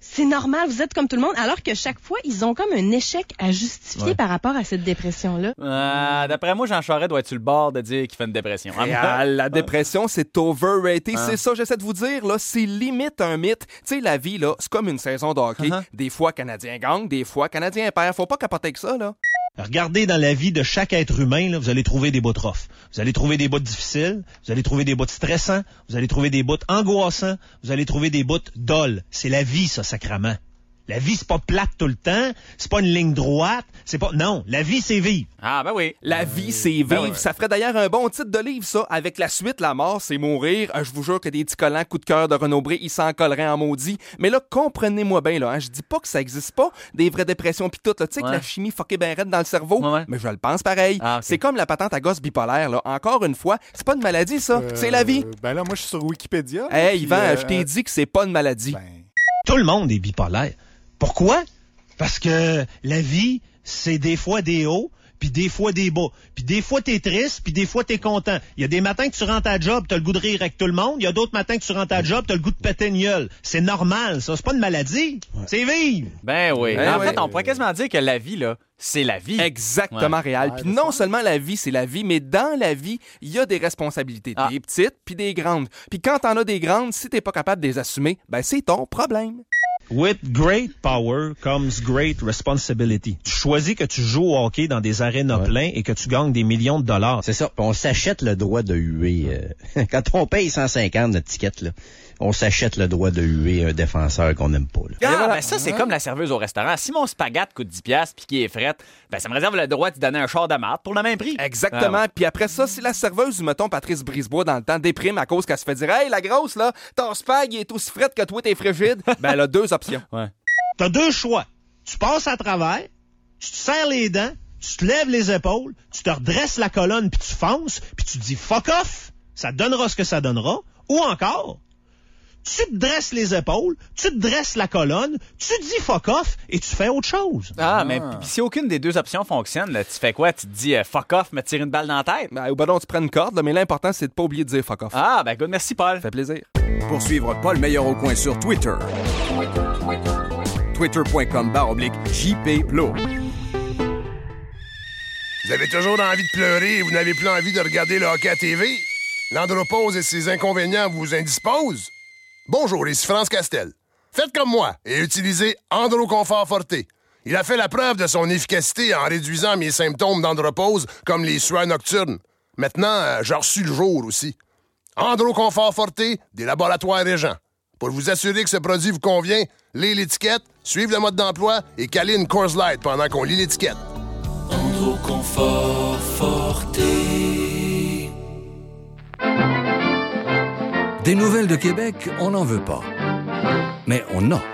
[SPEAKER 16] c'est normal, vous êtes comme tout le monde, alors que chaque fois, ils ont comme un échec à justifier par rapport à cette dépression-là.
[SPEAKER 12] D'après moi, Jean Charest doit être sur le bord de dire qu'il fait une dépression.
[SPEAKER 2] La dépression, c'est overrated. C'est ça, j'essaie de vous dire, là, c'est limite un mythe. Tu sais, la vie, là, c'est comme une saison de hockey. Des fois, Canadien gagne, des fois, Canadien perd. Faut pas capoter avec ça, là.
[SPEAKER 13] Regardez dans la vie de chaque être humain, là, vous allez trouver des bouts rough. Vous allez trouver des bouts difficiles, vous allez trouver des bouts stressants, vous allez trouver des bouts angoissants, vous allez trouver des bouts dol. C'est la vie, ça, sacrament. La vie, c'est pas plate tout le temps, c'est pas une ligne droite, c'est pas... Non, la vie, c'est vivre.
[SPEAKER 12] Ah, ben oui.
[SPEAKER 2] La vie, c'est vivre. Ben oui. Ça ferait d'ailleurs un bon titre de livre, ça. Avec la suite, la mort, c'est mourir. Je vous jure que des petits collants coup de cœur de Renaud Bré, ils s'en colleraient en maudit. Mais là, comprenez-moi bien, là, je dis pas que ça existe pas, des vraies dépressions pis tout, là. Tu sais que la chimie fuckée ben raide dans le cerveau, mais je le pense pareil. Ah, okay. C'est comme la patente à gosse bipolaire, là. Encore une fois, c'est pas une maladie, ça. C'est la vie.
[SPEAKER 6] Ben là, moi, je suis sur Wikipédia.
[SPEAKER 2] Hey, Yvan, je t'ai dit que c'est pas une maladie.
[SPEAKER 13] Tout le monde est bipolaire. Pourquoi? Parce que la vie, c'est des fois des hauts, puis des fois des bas. Puis des fois, t'es triste, puis des fois, t'es content. Il y a des matins que tu rentres à la job, t'as le goût de rire avec tout le monde. Il y a d'autres matins que tu rentres à la job, t'as le goût de péter une gueule. C'est normal, ça. C'est pas une maladie. C'est vivre.
[SPEAKER 12] Ben oui. En fait, on pourrait quasiment dire que la vie, là, c'est la vie.
[SPEAKER 2] Exactement, Réal. Puis non seulement la vie, c'est la vie, mais dans la vie, il y a des responsabilités. Des petites, puis des grandes. Puis quand t'en as des grandes, si t'es pas capable de les assumer, ben c'est ton problème.
[SPEAKER 13] With great power comes great responsibility. Tu choisis que tu joues au hockey dans des arénas pleins et que tu gagnes des millions de dollars.
[SPEAKER 14] C'est ça. On s'achète le droit de huer. Quand on paye 150 notre ticket, là, on s'achète le droit de huer un défenseur qu'on n'aime pas.
[SPEAKER 12] Ben ça, c'est comme la serveuse au restaurant. Si mon spaghette coûte 10$ puis qu'il est fret, ben ça me réserve le droit de donner un char de marde pour le même prix.
[SPEAKER 2] Exactement. Puis après ça, si la serveuse ou, mettons, Patrice Brisebois, dans le temps, déprime à cause qu'elle se fait dire « Hey, la grosse, là, ton spag, il est aussi fret que toi, t'es frigide. » Ben, elle a deux options.
[SPEAKER 13] T'as deux choix. Tu passes à travers, tu te serres les dents, tu te lèves les épaules, tu te redresses la colonne puis tu fonces, puis tu dis « Fuck off! » Ça donnera ce que ça donnera. Ou encore... Tu te dresses les épaules, tu te dresses la colonne, tu dis fuck off et tu fais autre chose.
[SPEAKER 12] Mais si aucune des deux options fonctionne, là, tu fais quoi? Tu te dis fuck off, me tire une balle dans la tête?
[SPEAKER 2] Ou ben non, tu prends une corde, là, mais l'important, c'est de pas oublier de dire fuck off.
[SPEAKER 12] Ah, ben good, merci Paul.
[SPEAKER 2] Ça fait plaisir.
[SPEAKER 4] Pour suivre Paul Meilleur au coin sur Twitter. Twitter.com/JPPlo.
[SPEAKER 5] Vous avez toujours envie de pleurer et vous n'avez plus envie de regarder le hockey à TV? L'andropause et ses inconvénients vous indisposent? Bonjour, ici France Castel. Faites comme moi et utilisez Androconfort Forte. Il a fait la preuve de son efficacité en réduisant mes symptômes d'andropause comme les sueurs nocturnes. Maintenant, j'ai reçu le jour aussi. Androconfort Forte des laboratoires Régent. Pour vous assurer que ce produit vous convient, lisez l'étiquette, suivez le mode d'emploi et calez une Coors Light pendant qu'on lit l'étiquette.
[SPEAKER 10] Androconfort Forte. Des nouvelles de Québec, on n'en veut pas. Mais on a.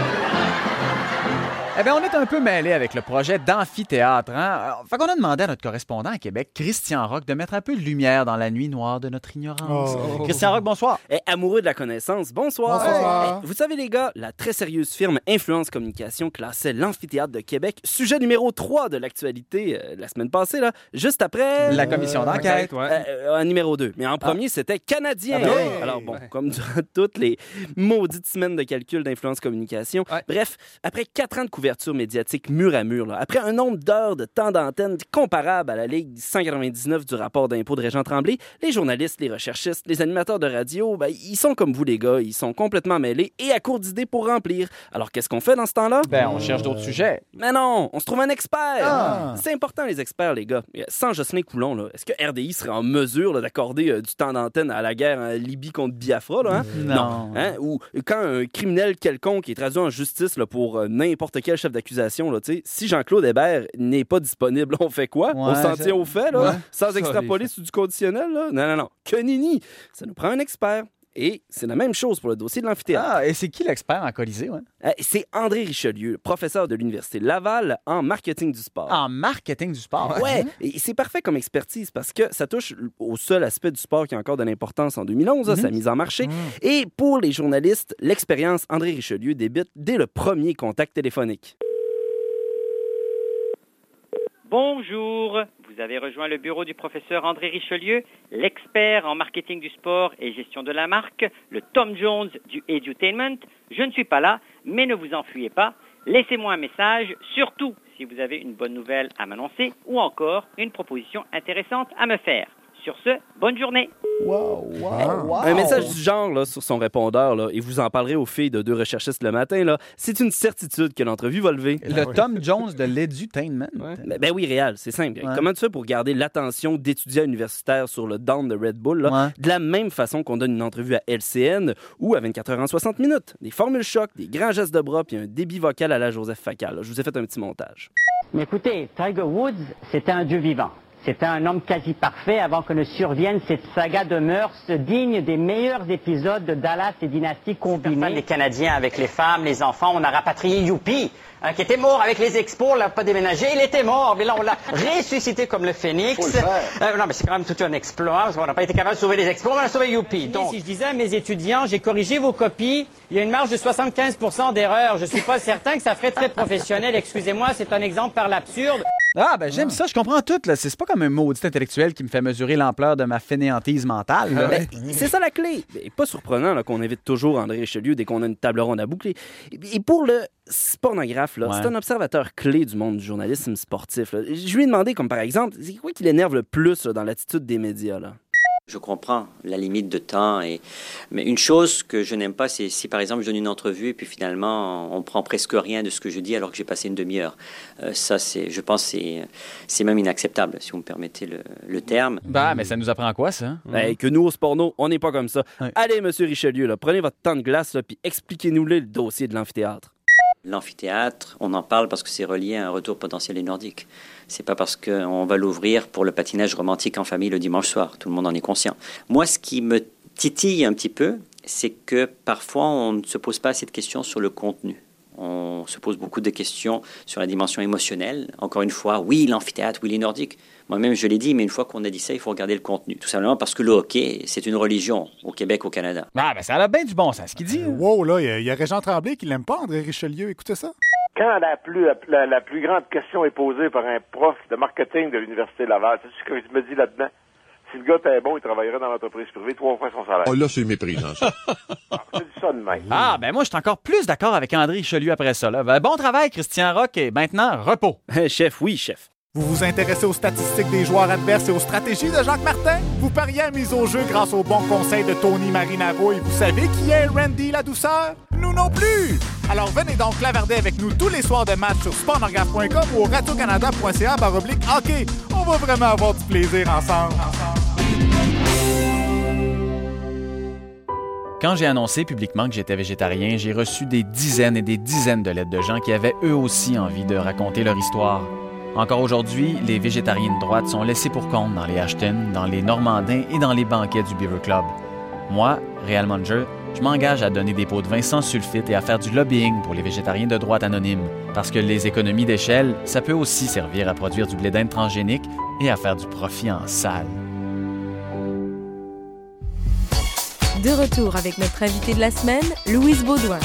[SPEAKER 12] Eh bien, on est un peu mêlés avec le projet d'amphithéâtre. Fait qu'on a demandé à notre correspondant à Québec, Christian Roch, de mettre un peu de lumière dans la nuit noire de notre ignorance. Christian Roch, bonsoir.
[SPEAKER 8] Amoureux de la connaissance, bonsoir.
[SPEAKER 2] Bonsoir.
[SPEAKER 8] Vous savez, les gars, la très sérieuse firme Influence Communication classait l'amphithéâtre de Québec, sujet numéro 3 de l'actualité la semaine passée, là, juste après...
[SPEAKER 12] La commission d'enquête,
[SPEAKER 8] numéro 2. Mais en premier, c'était Canadien. Alors bon, comme durant toutes les maudites semaines de calcul d'Influence Communication. Bref, après 4 ans de couverture médiatique mur à mur, là, après un nombre d'heures de temps d'antenne comparable à la Ligue 199 du rapport d'impôt de Régent Tremblay, les journalistes, les recherchistes, les animateurs de radio, ils sont comme vous les gars, ils sont complètement mêlés et à court d'idées pour remplir. Alors qu'est-ce qu'on fait dans ce temps-là?
[SPEAKER 12] On cherche d'autres sujets.
[SPEAKER 8] Mais non, on se trouve un expert! C'est important les experts, les gars. Sans Jocelyn Coulon, là, est-ce que RDI serait en mesure là, d'accorder du temps d'antenne à la guerre en Libye contre Biafra? Là, hein?
[SPEAKER 12] Non.
[SPEAKER 8] Hein? Ou quand un criminel quelconque est traduit en justice là, pour n'importe quel chef d'accusation, là, si Jean-Claude Hébert n'est pas disponible, on fait quoi? On s'en tient au fait, là, sans extrapoler sur du conditionnel? Là? Non. Que nini! Ça nous prend un expert. Et c'est la même chose pour le dossier de l'amphithéâtre.
[SPEAKER 12] Et c'est qui l'expert en Colisée?
[SPEAKER 8] C'est André Richelieu, professeur de l'Université Laval en marketing du sport.
[SPEAKER 12] En marketing du sport?
[SPEAKER 8] Ouais. Et c'est parfait comme expertise parce que ça touche au seul aspect du sport qui a encore de l'importance en 2011, sa mise en marché. Et pour les journalistes, l'expérience André Richelieu débute dès le premier contact téléphonique.
[SPEAKER 17] Bonjour, vous avez rejoint le bureau du professeur André Richelieu, l'expert en marketing du sport et gestion de la marque, le Tom Jones du edutainment. Je ne suis pas là, Mais ne vous enfuyez pas, laissez-moi un message, surtout si vous avez une bonne nouvelle à m'annoncer ou encore une proposition intéressante à me faire. Sur ce, bonne journée.
[SPEAKER 8] Un message du genre là, sur son répondeur, là, et vous en parlerez aux filles de 2 recherchistes le matin, là, c'est une certitude que l'entrevue va lever.
[SPEAKER 12] Le Tom Jones de l'edutainment.
[SPEAKER 8] Ben oui, réel, c'est simple.
[SPEAKER 12] Ouais.
[SPEAKER 8] Comment tu fais pour garder l'attention d'étudiants universitaires sur le down de Red Bull, là, de la même façon qu'on donne une entrevue à LCN ou à 24 heures en 60 minutes? Des formules choc, des grands gestes de bras, puis un débit vocal à la Joseph Facal. Là. Je vous ai fait un petit montage.
[SPEAKER 1] Mais écoutez, Tiger Woods, c'était un dieu vivant. C'était un homme quasi parfait avant que ne survienne cette saga de mœurs digne des meilleurs épisodes de Dallas et Dynasty combinés. Les Canadiens avec les femmes, les enfants, on a rapatrié Youpi, qui était mort avec les expos, on l'a pas déménagé, il était mort, mais là on l'a ressuscité comme le phénix. Non, mais c'est quand même tout un exploit, parce qu'on n'a pas été capable de sauver les expos, on a sauvé Youpi. Donc, si je disais à mes étudiants, j'ai corrigé vos copies, il y a une marge de 75% d'erreur, je suis pas certain que ça ferait très professionnel, excusez-moi, c'est un exemple par l'absurde.
[SPEAKER 12] Ah, ben j'aime ça, je comprends tout. Là. C'est pas comme un maudit intellectuel qui me fait mesurer l'ampleur de ma fainéantise mentale. Là.
[SPEAKER 8] Ben, c'est ça la clé. Et pas surprenant là, qu'on invite toujours André Richelieu dès qu'on a une table ronde à boucler. Et pour le pornographe, là, c'est un observateur clé du monde du journalisme sportif. Là. Je lui ai demandé, comme par exemple, c'est quoi qui l'énerve le plus là, dans l'attitude des médias? Là?
[SPEAKER 15] Je comprends la limite de temps, mais une chose que je n'aime pas, c'est si par exemple je donne une entrevue et puis finalement on prend presque rien de ce que je dis alors que j'ai passé une demi-heure. Ça, je pense que c'est même inacceptable, si vous me permettez le terme.
[SPEAKER 12] Bah, mais ça nous apprend quoi, ça?
[SPEAKER 8] Que nous, au Sporno, on n'est pas comme ça. Ouais. Allez, monsieur Richelieu, là, prenez votre temps de glace puis expliquez-nous le dossier de l'amphithéâtre.
[SPEAKER 15] L'amphithéâtre, on en parle parce que c'est relié à un retour potentiel des Nordiques. C'est pas parce qu'on va l'ouvrir pour le patinage romantique en famille le dimanche soir. Tout le monde en est conscient. Moi, ce qui me titille un petit peu, c'est que parfois, on ne se pose pas assez de questions sur le contenu. On se pose beaucoup de questions sur la dimension émotionnelle. Encore une fois, oui, l'amphithéâtre, oui, les Nordiques. Moi-même, je l'ai dit, mais une fois qu'on a dit ça, il faut regarder le contenu. Tout simplement parce que le hockey, c'est une religion au Québec, au Canada.
[SPEAKER 12] Ah, ben ça a bien du bon sens, ce qu'il dit.
[SPEAKER 6] Wow, là, il y a Régent Tremblay qui l'aime pas, André Richelieu. Écoutez ça.
[SPEAKER 18] Quand la plus grande question est posée par un prof de marketing de l'Université Laval, c'est ce que je me dis là-dedans. Si le gars était bon, il travaillerait dans l'entreprise privée 3 fois son salaire.
[SPEAKER 9] Oh, là, c'est méprisant, ça.
[SPEAKER 18] C'est du ça de même.
[SPEAKER 12] Ah, ben moi, je suis encore plus d'accord avec André Richelieu après ça. Là. Ben, bon travail, Christian Rock, et maintenant, repos.
[SPEAKER 8] Chef, oui, chef.
[SPEAKER 6] Vous vous intéressez aux statistiques des joueurs adverses et aux stratégies de Jacques Martin? Vous pariez à mise au jeu grâce aux bons conseils de Tony Marinaro et vous savez qui est Randy la douceur? Nous non plus! Alors venez donc clavarder avec nous tous les soirs de match sur sportnorgraphe.com ou au radiocanada.ca/hockey. On va vraiment avoir du plaisir ensemble.
[SPEAKER 12] Quand j'ai annoncé publiquement que j'étais végétarien, j'ai reçu des dizaines et des dizaines de lettres de gens qui avaient eux aussi envie de raconter leur histoire. Encore aujourd'hui, les végétariens de droite sont laissés pour compte dans les Ashton, dans les Normandins et dans les banquets du Beaver Club. Moi, Réal Munger, je m'engage à donner des pots de vin sans sulfite et à faire du lobbying pour les végétariens de droite anonymes. Parce que les économies d'échelle, ça peut aussi servir à produire du blé d'Inde transgénique et à faire du profit en salle.
[SPEAKER 26] De retour avec notre invité de la semaine, Louise Baudouin.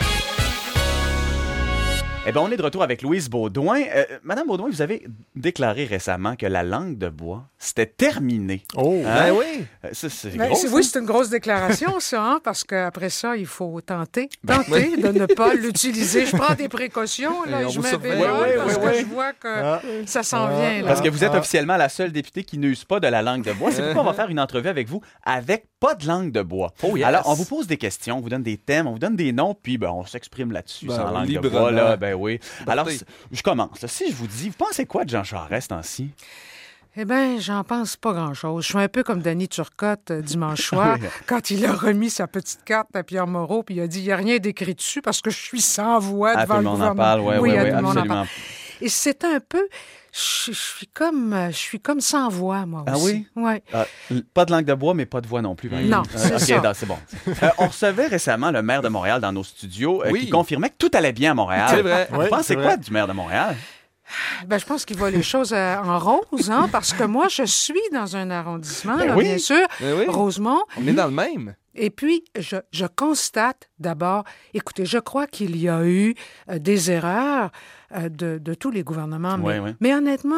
[SPEAKER 12] Eh bien, on est de retour avec Louise Baudouin. Madame Baudouin, vous avez déclaré récemment que la langue de bois, c'était terminé.
[SPEAKER 22] Oh,
[SPEAKER 12] hein?
[SPEAKER 22] ben oui.
[SPEAKER 12] Ça, c'est
[SPEAKER 27] Ben,
[SPEAKER 12] gros.
[SPEAKER 27] oui, c'est une grosse déclaration, ça, hein, parce qu'après ça, il faut tenter de ne pas l'utiliser. Je prends des précautions, là, et je mets bémol parce que je vois que ça s'en vient. Là.
[SPEAKER 12] Parce que vous êtes officiellement la seule députée qui n'use pas de la langue de bois. C'est pourquoi on va faire une entrevue avec vous avec pas de langue de bois.
[SPEAKER 22] Oh, yes.
[SPEAKER 12] Alors, on vous pose des questions, on vous donne des thèmes, on vous donne des noms, puis ben, on s'exprime là-dessus sans langue de
[SPEAKER 2] librement.
[SPEAKER 12] bois. Là, ben oui. Alors, je commence. Si je vous dis, vous pensez quoi de Jean Charest ainsi?
[SPEAKER 27] Eh bien, j'en pense pas grand-chose. Je suis un peu comme Danny Turcotte dimanche soir, quand il a remis sa petite carte à Pierre Moreau, puis il a dit, il n'y a rien d'écrit dessus parce que je suis sans voix devant le gouvernement.
[SPEAKER 12] Tout le monde en parle, oui, absolument.
[SPEAKER 27] Et c'est un peu... Je suis comme sans voix, moi aussi.
[SPEAKER 12] Ah oui?
[SPEAKER 27] Ouais.
[SPEAKER 12] Pas de langue de bois, mais pas de voix non plus.
[SPEAKER 27] Non, c'est ça.
[SPEAKER 12] OK, c'est bon. On recevait récemment le maire de Montréal dans nos studios qui confirmait que tout allait bien à Montréal.
[SPEAKER 22] C'est vrai.
[SPEAKER 12] Vous pensez quoi du maire de Montréal?
[SPEAKER 27] Ben, je pense qu'il voit les choses en rose, hein, parce que moi, je suis dans un arrondissement, là,
[SPEAKER 2] oui.
[SPEAKER 27] bien sûr, Rosemont.
[SPEAKER 2] On est dans le même.
[SPEAKER 27] Et puis, je constate d'abord, écoutez, je crois qu'il y a eu des erreurs de tous les gouvernements, mais honnêtement,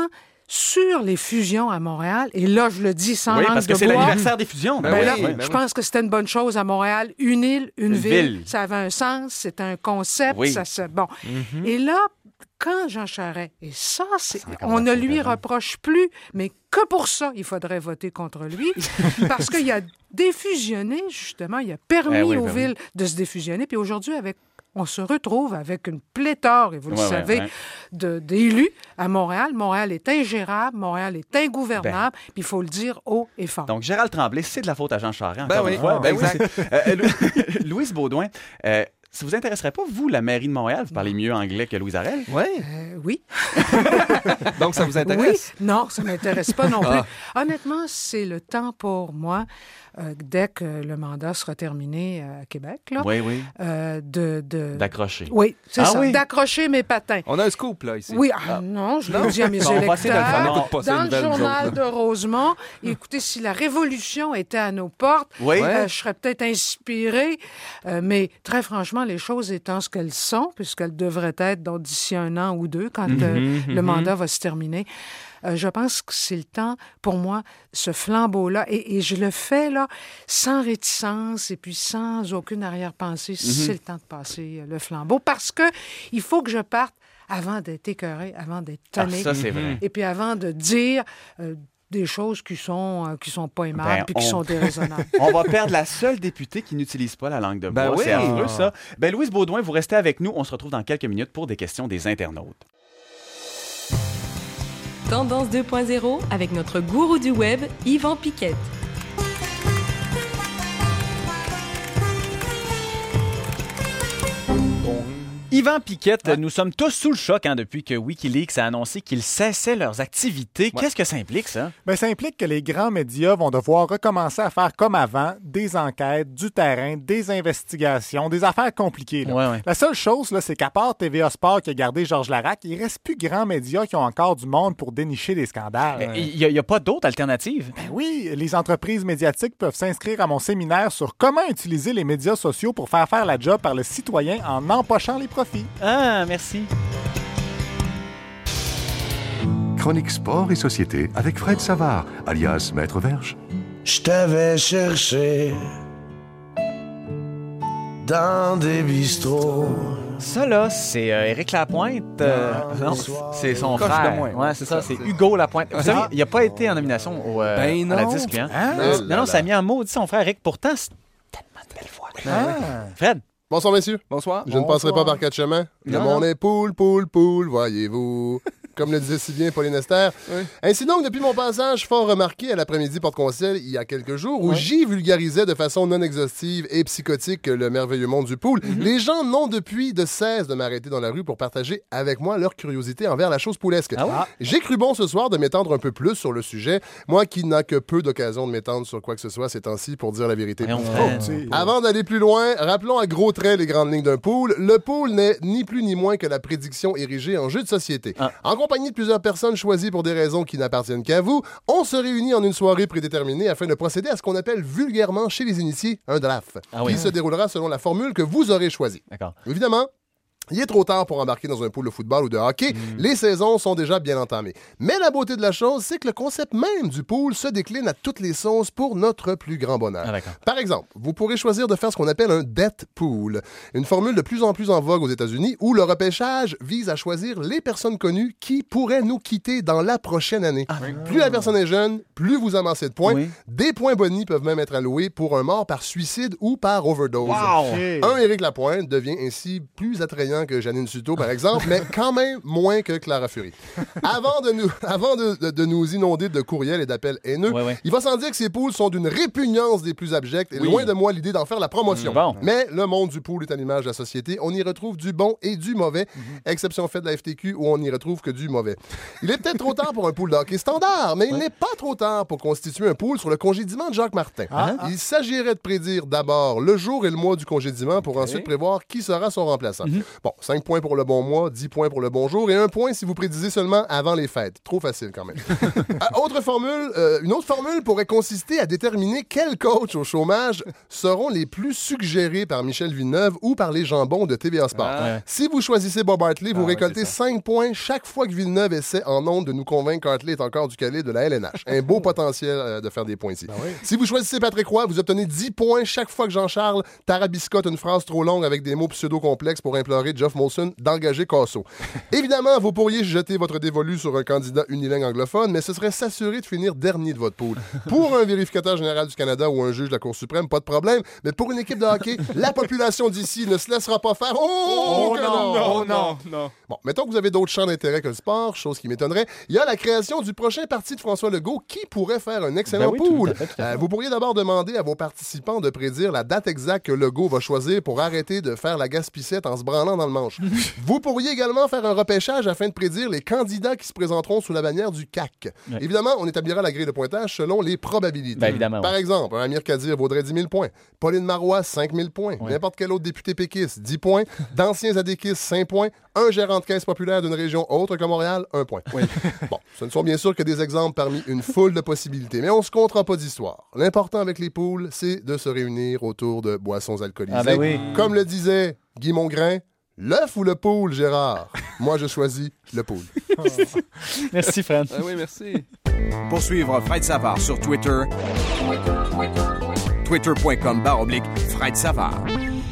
[SPEAKER 27] sur les fusions à Montréal, et là, je le dis sans langue de bois.
[SPEAKER 12] Oui, parce que c'est l'anniversaire des fusions.
[SPEAKER 27] Je pense que c'était une bonne chose à Montréal. Une île, une ville. Ça avait un sens, c'était un concept.
[SPEAKER 12] Oui.
[SPEAKER 27] Bon. Et là, quand Jean Charest, et ça, on ne lui reproche plus, mais que pour ça, il faudrait voter contre lui, parce qu'il a défusionné, justement, il a permis aux villes de se défusionner, puis aujourd'hui, on se retrouve avec une pléthore, et vous le savez, d'élus à Montréal. Montréal est ingérable, Montréal est ingouvernable, puis il faut le dire haut et fort.
[SPEAKER 12] Donc, Gérald Tremblay, c'est de la faute à Jean Charest, encore une fois. Louise Baudouin, ça vous intéresserait pas, vous, la mairie de Montréal? Vous parlez mieux anglais que Louise Arel?
[SPEAKER 27] Oui.
[SPEAKER 2] Donc, ça vous intéresse?
[SPEAKER 27] Oui. Non, ça ne m'intéresse pas non plus. Honnêtement, c'est le temps pour moi, dès que le mandat sera terminé à Québec, là,
[SPEAKER 12] d'accrocher.
[SPEAKER 27] Oui, c'est ça, d'accrocher mes patins.
[SPEAKER 2] On a un scoop, là, ici.
[SPEAKER 27] Oui, non, je le dis à mes électeurs. Dans le journal de Rosemont, écoutez, si la révolution était à nos portes, je serais peut-être inspirée, mais très franchement, les choses étant ce qu'elles sont, puisqu'elles devraient être d'ici 1 an ou 2, quand le mandat va se terminer, je pense que c'est le temps, pour moi, ce flambeau-là, et je le fais là sans réticence et puis sans aucune arrière-pensée. C'est le temps de passer le flambeau, parce que il faut que je parte avant d'être écœuré, avant d'être tanné.
[SPEAKER 12] Ça, c'est vrai.
[SPEAKER 27] Et puis avant de dire... des choses qui sont pas aimables puis qui sont déraisonnables.
[SPEAKER 12] On va perdre la seule députée qui n'utilise pas la langue de bois. C'est affreux, ça. Louise Baudouin, vous restez avec nous. On se retrouve dans quelques minutes pour des questions des internautes.
[SPEAKER 26] Tendance 2.0 avec notre gourou du web, Yvan Piquette.
[SPEAKER 7] Yvan Piquette, nous sommes tous sous le choc depuis que Wikileaks a annoncé qu'ils cessaient leurs activités. Qu'est-ce que ça implique, ça?
[SPEAKER 6] Ça implique que les grands médias vont devoir recommencer à faire comme avant, des enquêtes, du terrain, des investigations, des affaires compliquées. La seule chose, là, c'est qu'à part TVA Sport qui a gardé Georges Larac, il ne reste plus grands médias qui ont encore du monde pour dénicher des scandales.
[SPEAKER 7] Il n'y a pas d'autres alternatives?
[SPEAKER 6] Oui, les entreprises médiatiques peuvent s'inscrire à mon séminaire sur comment utiliser les médias sociaux pour faire la job par le citoyen en empochant les profits.
[SPEAKER 7] Ah, merci.
[SPEAKER 19] Chronique Sport et Société avec Fred Savard, alias Maître Verge.
[SPEAKER 20] Je t'avais cherché dans des bistrots.
[SPEAKER 7] Ça, là, c'est Éric Lapointe. Non, c'est son frère. Ouais, c'est ça, c'est Hugo Lapointe. Vous savez, il n'a pas été en nomination à la disque. Non, ça a mis en maudit son frère Éric. Pourtant, c'est tellement de belle voix. Fred.
[SPEAKER 22] Bonsoir, messieurs.
[SPEAKER 2] Bonsoir.
[SPEAKER 22] Je ne passerai pas par 4 chemins. Le monde est poule, voyez-vous. Comme le disait si bien Pauline Esther. Oui. Ainsi donc, depuis mon passage fort remarqué à l'après-midi porte-conseil il y a quelques jours, où j'y vulgarisais de façon non exhaustive et psychotique le merveilleux monde du pool, les gens n'ont depuis de cesse de m'arrêter dans la rue pour partager avec moi leur curiosité envers la chose poulesque. J'ai cru bon ce soir de m'étendre un peu plus sur le sujet, moi qui n'a que peu d'occasion de m'étendre sur quoi que ce soit ces temps-ci, pour dire la vérité. Avant d'aller plus loin, rappelons à gros traits les grandes lignes d'un pool. Le pool n'est ni plus ni moins que la prédiction érigée en jeu de société. En compagnie de plusieurs personnes choisies pour des raisons qui n'appartiennent qu'à vous, on se réunit en une soirée prédéterminée afin de procéder à ce qu'on appelle vulgairement chez les initiés un draft, qui se déroulera selon la formule que vous aurez choisie. Évidemment, il est trop tard pour embarquer dans un pool de football ou de hockey. Les saisons sont déjà bien entamées. Mais la beauté de la chose, c'est que le concept même du pool se décline à toutes les sauces pour notre plus grand bonheur. Par exemple, vous pourrez choisir de faire ce qu'on appelle un debt pool, une formule de plus en plus en vogue aux États-Unis où le repêchage vise à choisir les personnes connues qui pourraient nous quitter dans la prochaine année. Plus la personne est jeune, plus vous amassez de points. Des points bonis peuvent même être alloués pour un mort par suicide ou par overdose. Un Éric Lapointe devient ainsi plus attrayant que Janine Suto, par exemple, mais quand même moins que Clara Fury. Avant de nous inonder de courriels et d'appels haineux, il va sans dire que ces pools sont d'une répugnance des plus abjects et loin de moi l'idée d'en faire la promotion. Mais le monde du pool est à l'image de la société. On y retrouve du bon et du mauvais, exception faite de la FTQ où on n'y retrouve que du mauvais. Il est peut-être trop tard pour un pool de hockey standard, mais il n'est pas trop tard pour constituer un pool sur le congédiement de Jacques Martin. Il s'agirait de prédire d'abord le jour et le mois du congédiement pour ensuite prévoir qui sera son remplaçant. Bon, 5 points pour le bon mois, 10 points pour le bon jour et 1 point si vous prédisez seulement avant les fêtes. Trop facile quand même. Une autre formule pourrait consister à déterminer quels coachs au chômage seront les plus suggérés par Michel Villeneuve ou par les jambons de TVA Sport. Si vous choisissez Bob Hartley, vous récoltez 5 points chaque fois que Villeneuve essaie en ondes de nous convaincre qu'Hartley est encore du calibre de la LNH. Un beau potentiel de faire des points ici. Si vous choisissez Patrick Roy, vous obtenez 10 points chaque fois que Jean-Charles tarabiscote une phrase trop longue avec des mots pseudo-complexes pour implorer Geoff Molson d'engager Casso. Évidemment, vous pourriez jeter votre dévolu sur un candidat unilingue anglophone, mais ce serait s'assurer de finir dernier de votre pool. Pour un vérificateur général du Canada ou un juge de la Cour suprême, pas de problème, mais pour une équipe de hockey, la population d'ici ne se laissera pas faire. Non. Bon, mettons que vous avez d'autres champs d'intérêt que le sport, chose qui m'étonnerait. Il y a la création du prochain parti de François Legault qui pourrait faire un excellent pool. Vous pourriez d'abord demander à vos participants de prédire la date exacte que Legault va choisir pour arrêter de faire la gaspissette en se branlant dans le manche. Vous pourriez également faire un repêchage afin de prédire les candidats qui se présenteront sous la bannière du CAQ. Évidemment, on établira la grille de pointage selon les probabilités. Par exemple, un Amir Kadir vaudrait 10 000 points. Pauline Marois, 5 000 points. N'importe quel autre député péquiste, 10 points. D'anciens adéquistes, 5 points. Un gérant de caisse populaire d'une région autre que Montréal, 1 point. Bon, ce ne sont bien sûr que des exemples parmi une foule de possibilités, mais on se comptera pas d'histoire. L'important avec les poules, c'est de se réunir autour de boissons alcoolisées. Comme le disait Guy Mongrain, l'œuf ou le poule, Gérard? Moi, je choisis le poule.
[SPEAKER 7] Merci, Fred.
[SPEAKER 22] Oui, merci.
[SPEAKER 4] Pour suivre Fred Savard sur Twitter, twitter.com/Fred Savard.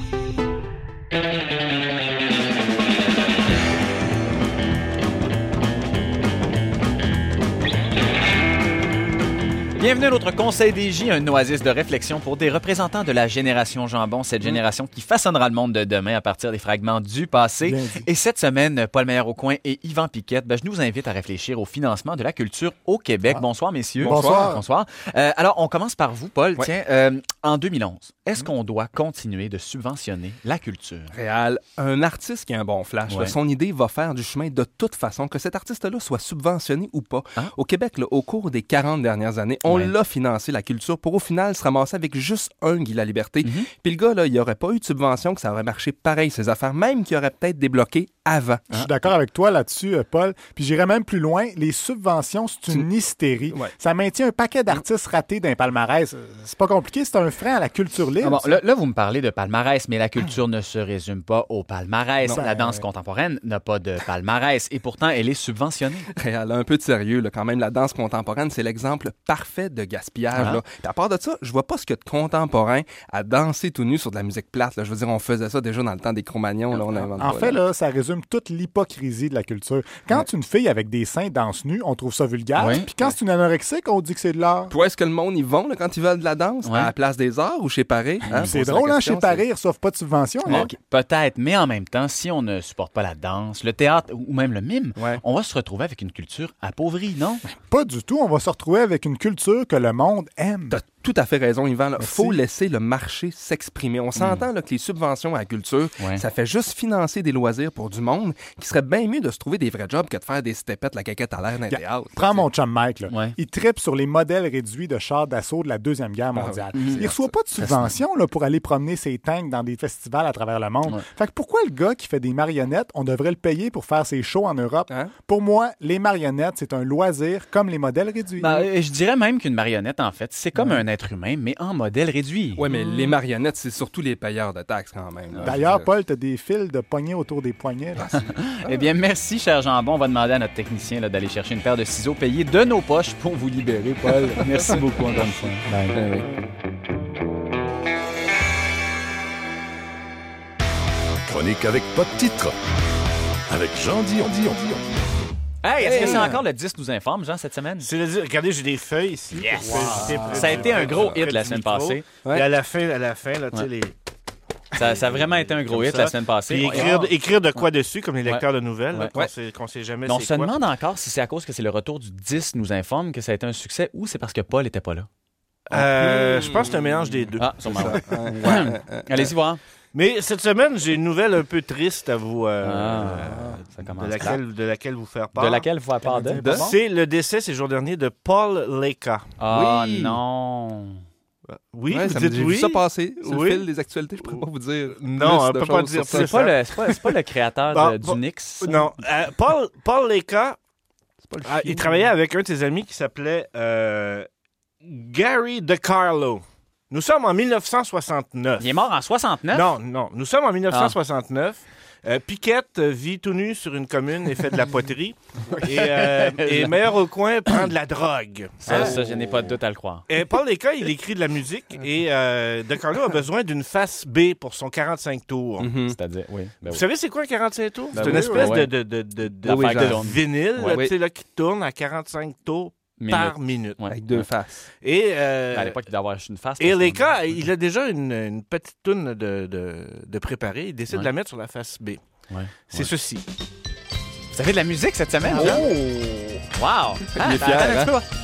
[SPEAKER 7] Bienvenue à notre Conseil des J, un oasis de réflexion pour des représentants de la génération jambon, cette génération qui façonnera le monde de demain à partir des fragments du passé. Et cette semaine, Paul Meilleur-Aucoin et Yvan Piquette, je nous invite à réfléchir au financement de la culture au Québec. Bonsoir, messieurs.
[SPEAKER 22] Bonsoir.
[SPEAKER 7] Alors, on commence par vous, Paul. Tiens, en 2011, est-ce qu'on doit continuer de subventionner la culture?
[SPEAKER 3] Réal, un artiste qui a un bon flash, son idée va faire du chemin de toute façon, que cet artiste-là soit subventionné ou pas. Au Québec, au cours des 40 dernières années, on l'a financé, la culture, pour au final se ramasser avec juste un Guy Laliberté. Puis le gars, il n'y aurait pas eu de subvention, que ça aurait marché pareil, ses affaires, même qu'il aurait peut-être débloqué avant.
[SPEAKER 6] Je suis d'accord avec toi là-dessus, Paul. Puis j'irais même plus loin. Les subventions, c'est une hystérie. Ça maintient un paquet d'artistes ratés d'un palmarès. C'est pas compliqué, c'est un frein à la culture libre.
[SPEAKER 7] Là, vous me parlez de palmarès, mais la culture ne se résume pas au palmarès. La danse contemporaine n'a pas de palmarès et pourtant, elle est subventionnée.
[SPEAKER 3] Réal, un peu de sérieux, quand même. La danse contemporaine, c'est l'exemple parfait de gaspillage. Puis à part de ça, je vois pas ce qu'il y a de contemporain à danser tout nu sur de la musique plate. Je veux dire, on faisait ça déjà dans le temps des Cro-Magnons.
[SPEAKER 6] En fait, ça résume toute l'hypocrisie de la culture. Quand une fille avec des seins danse nue, on trouve ça vulgaire. Puis quand c'est une anorexique, on dit que c'est de l'art.
[SPEAKER 3] Puis où est-ce que le monde, ils vont quand ils veulent de la danse? À la Place des Arts ou chez Paris?
[SPEAKER 6] C'est drôle, chez Paris, ils reçoivent pas de subvention.
[SPEAKER 7] Peut-être, mais en même temps, si on ne supporte pas la danse, le théâtre ou même le mime, on va se retrouver avec une culture appauvrie, non?
[SPEAKER 6] Pas du tout. On va se retrouver avec une culture que le monde aime.
[SPEAKER 3] T'as tout à fait raison, Yvan. Il faut laisser le marché s'exprimer. On s'entend que les subventions à la culture, ça fait juste financer des loisirs pour du monde qui serait bien mieux de se trouver des vrais jobs que de faire des stepettes, la caquette à l'air d'un théâtre.
[SPEAKER 6] Prends mon chum Mike. Il trippe sur les modèles réduits de chars d'assaut de la Deuxième Guerre mondiale. Il ne reçoit pas de subvention pour aller promener ses tanks dans des festivals à travers le monde. Fait que pourquoi le gars qui fait des marionnettes, on devrait le payer pour faire ses shows en Europe? Pour moi, les marionnettes, c'est un loisir comme les modèles réduits.
[SPEAKER 7] Je dirais même qu'une marionnette, en fait, c'est comme un être humain, mais en modèle réduit.
[SPEAKER 3] Oui, mais les marionnettes, c'est surtout les payeurs de taxes quand même.
[SPEAKER 6] D'ailleurs, Paul, t'as des fils de poignets autour des poignets.
[SPEAKER 7] Eh bien, merci, cher Jambon. On va demander à notre technicien d'aller chercher une paire de ciseaux payés de nos poches pour vous libérer, Paul. Merci beaucoup encore une fois. Bye.
[SPEAKER 9] Chronique avec pas de titre. Avec Jean Dion.
[SPEAKER 7] Hey, est-ce que c'est encore le 10 nous informe, Jean, cette semaine?
[SPEAKER 11] Regardez, j'ai des feuilles ici.
[SPEAKER 7] Yes! Ça a été un gros hit la semaine passée.
[SPEAKER 11] Et à la fin, là, tu sais, les...
[SPEAKER 7] Ça a vraiment été un gros hit la semaine passée.
[SPEAKER 11] Puis écrire de quoi dessus, comme les lecteurs de nouvelles, qu'on sait jamais
[SPEAKER 7] on se demande encore si c'est à cause que c'est le retour du 10 nous informe que ça a été un succès ou c'est parce que Paul n'était pas là.
[SPEAKER 11] Je pense que c'est un mélange des deux.
[SPEAKER 7] Ah, sûrement. Allez-y voir.
[SPEAKER 11] Mais cette semaine, j'ai une nouvelle un peu triste à vous...
[SPEAKER 7] de
[SPEAKER 11] laquelle vous faire part.
[SPEAKER 7] De laquelle vous faire part de?
[SPEAKER 11] C'est le décès ces jours derniers de Paul Leka.
[SPEAKER 7] Ah non!
[SPEAKER 11] Oui,
[SPEAKER 3] ouais,
[SPEAKER 11] vous dites
[SPEAKER 3] j'ai
[SPEAKER 11] oui.
[SPEAKER 3] vu ça passer sur le fil des actualités. Je pourrais pas vous dire.
[SPEAKER 11] Non, on peut pas dire.
[SPEAKER 12] C'est pas le créateur du Nix.
[SPEAKER 11] Non, Paul Leka, il travaillait avec un de ses amis qui s'appelait Gary DeCarlo. Nous sommes en 1969.
[SPEAKER 12] Il est mort en 69?
[SPEAKER 11] Non. Nous sommes en 1969. Piquette vit tout nu sur une commune et fait de la poterie. Et Meilleur au coin prend de la drogue.
[SPEAKER 12] Ça, je n'ai pas de doute à le croire.
[SPEAKER 11] Et Paul Leka, il écrit de la musique et DeCarlo a besoin d'une face B pour son 45 tours.
[SPEAKER 12] C'est-à-dire, oui.
[SPEAKER 11] Vous savez c'est quoi un 45 tours?
[SPEAKER 12] Ben
[SPEAKER 11] C'est une espèce de vinyle qui tourne à 45 tours par minute.
[SPEAKER 3] Avec deux faces.
[SPEAKER 11] Et,
[SPEAKER 12] à l'époque, il devait avoir une face.
[SPEAKER 11] Et Leka, il a déjà une petite toune de préparer. Il décide de la mettre sur la face B. C'est ceci.
[SPEAKER 12] Vous avez de la musique cette semaine?
[SPEAKER 11] Oh!
[SPEAKER 12] Wow!
[SPEAKER 3] Il est fier,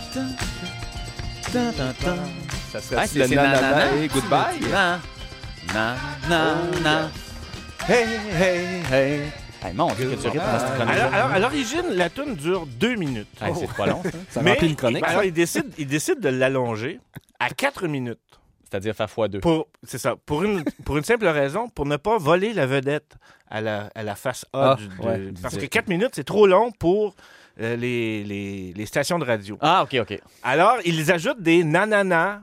[SPEAKER 12] Ça
[SPEAKER 3] serait le nanana et goodbye?
[SPEAKER 12] Na. Hey, hey, hey. Hey, mon Dieu, que tu rythmes dans cette chronique.
[SPEAKER 11] Alors, à l'origine, la toune dure 2 minutes.
[SPEAKER 12] C'est pas long, ça.
[SPEAKER 3] Ça remplit une chronique.
[SPEAKER 11] Alors, il décide de l'allonger à 4 minutes.
[SPEAKER 12] C'est-à-dire faire x2.
[SPEAKER 11] C'est ça. Pour une simple raison, pour ne pas voler la vedette à la face A. Parce que 4 minutes, c'est trop long pour les stations de radio.
[SPEAKER 12] Ah, OK.
[SPEAKER 11] Alors, ils ajoutent des nanana.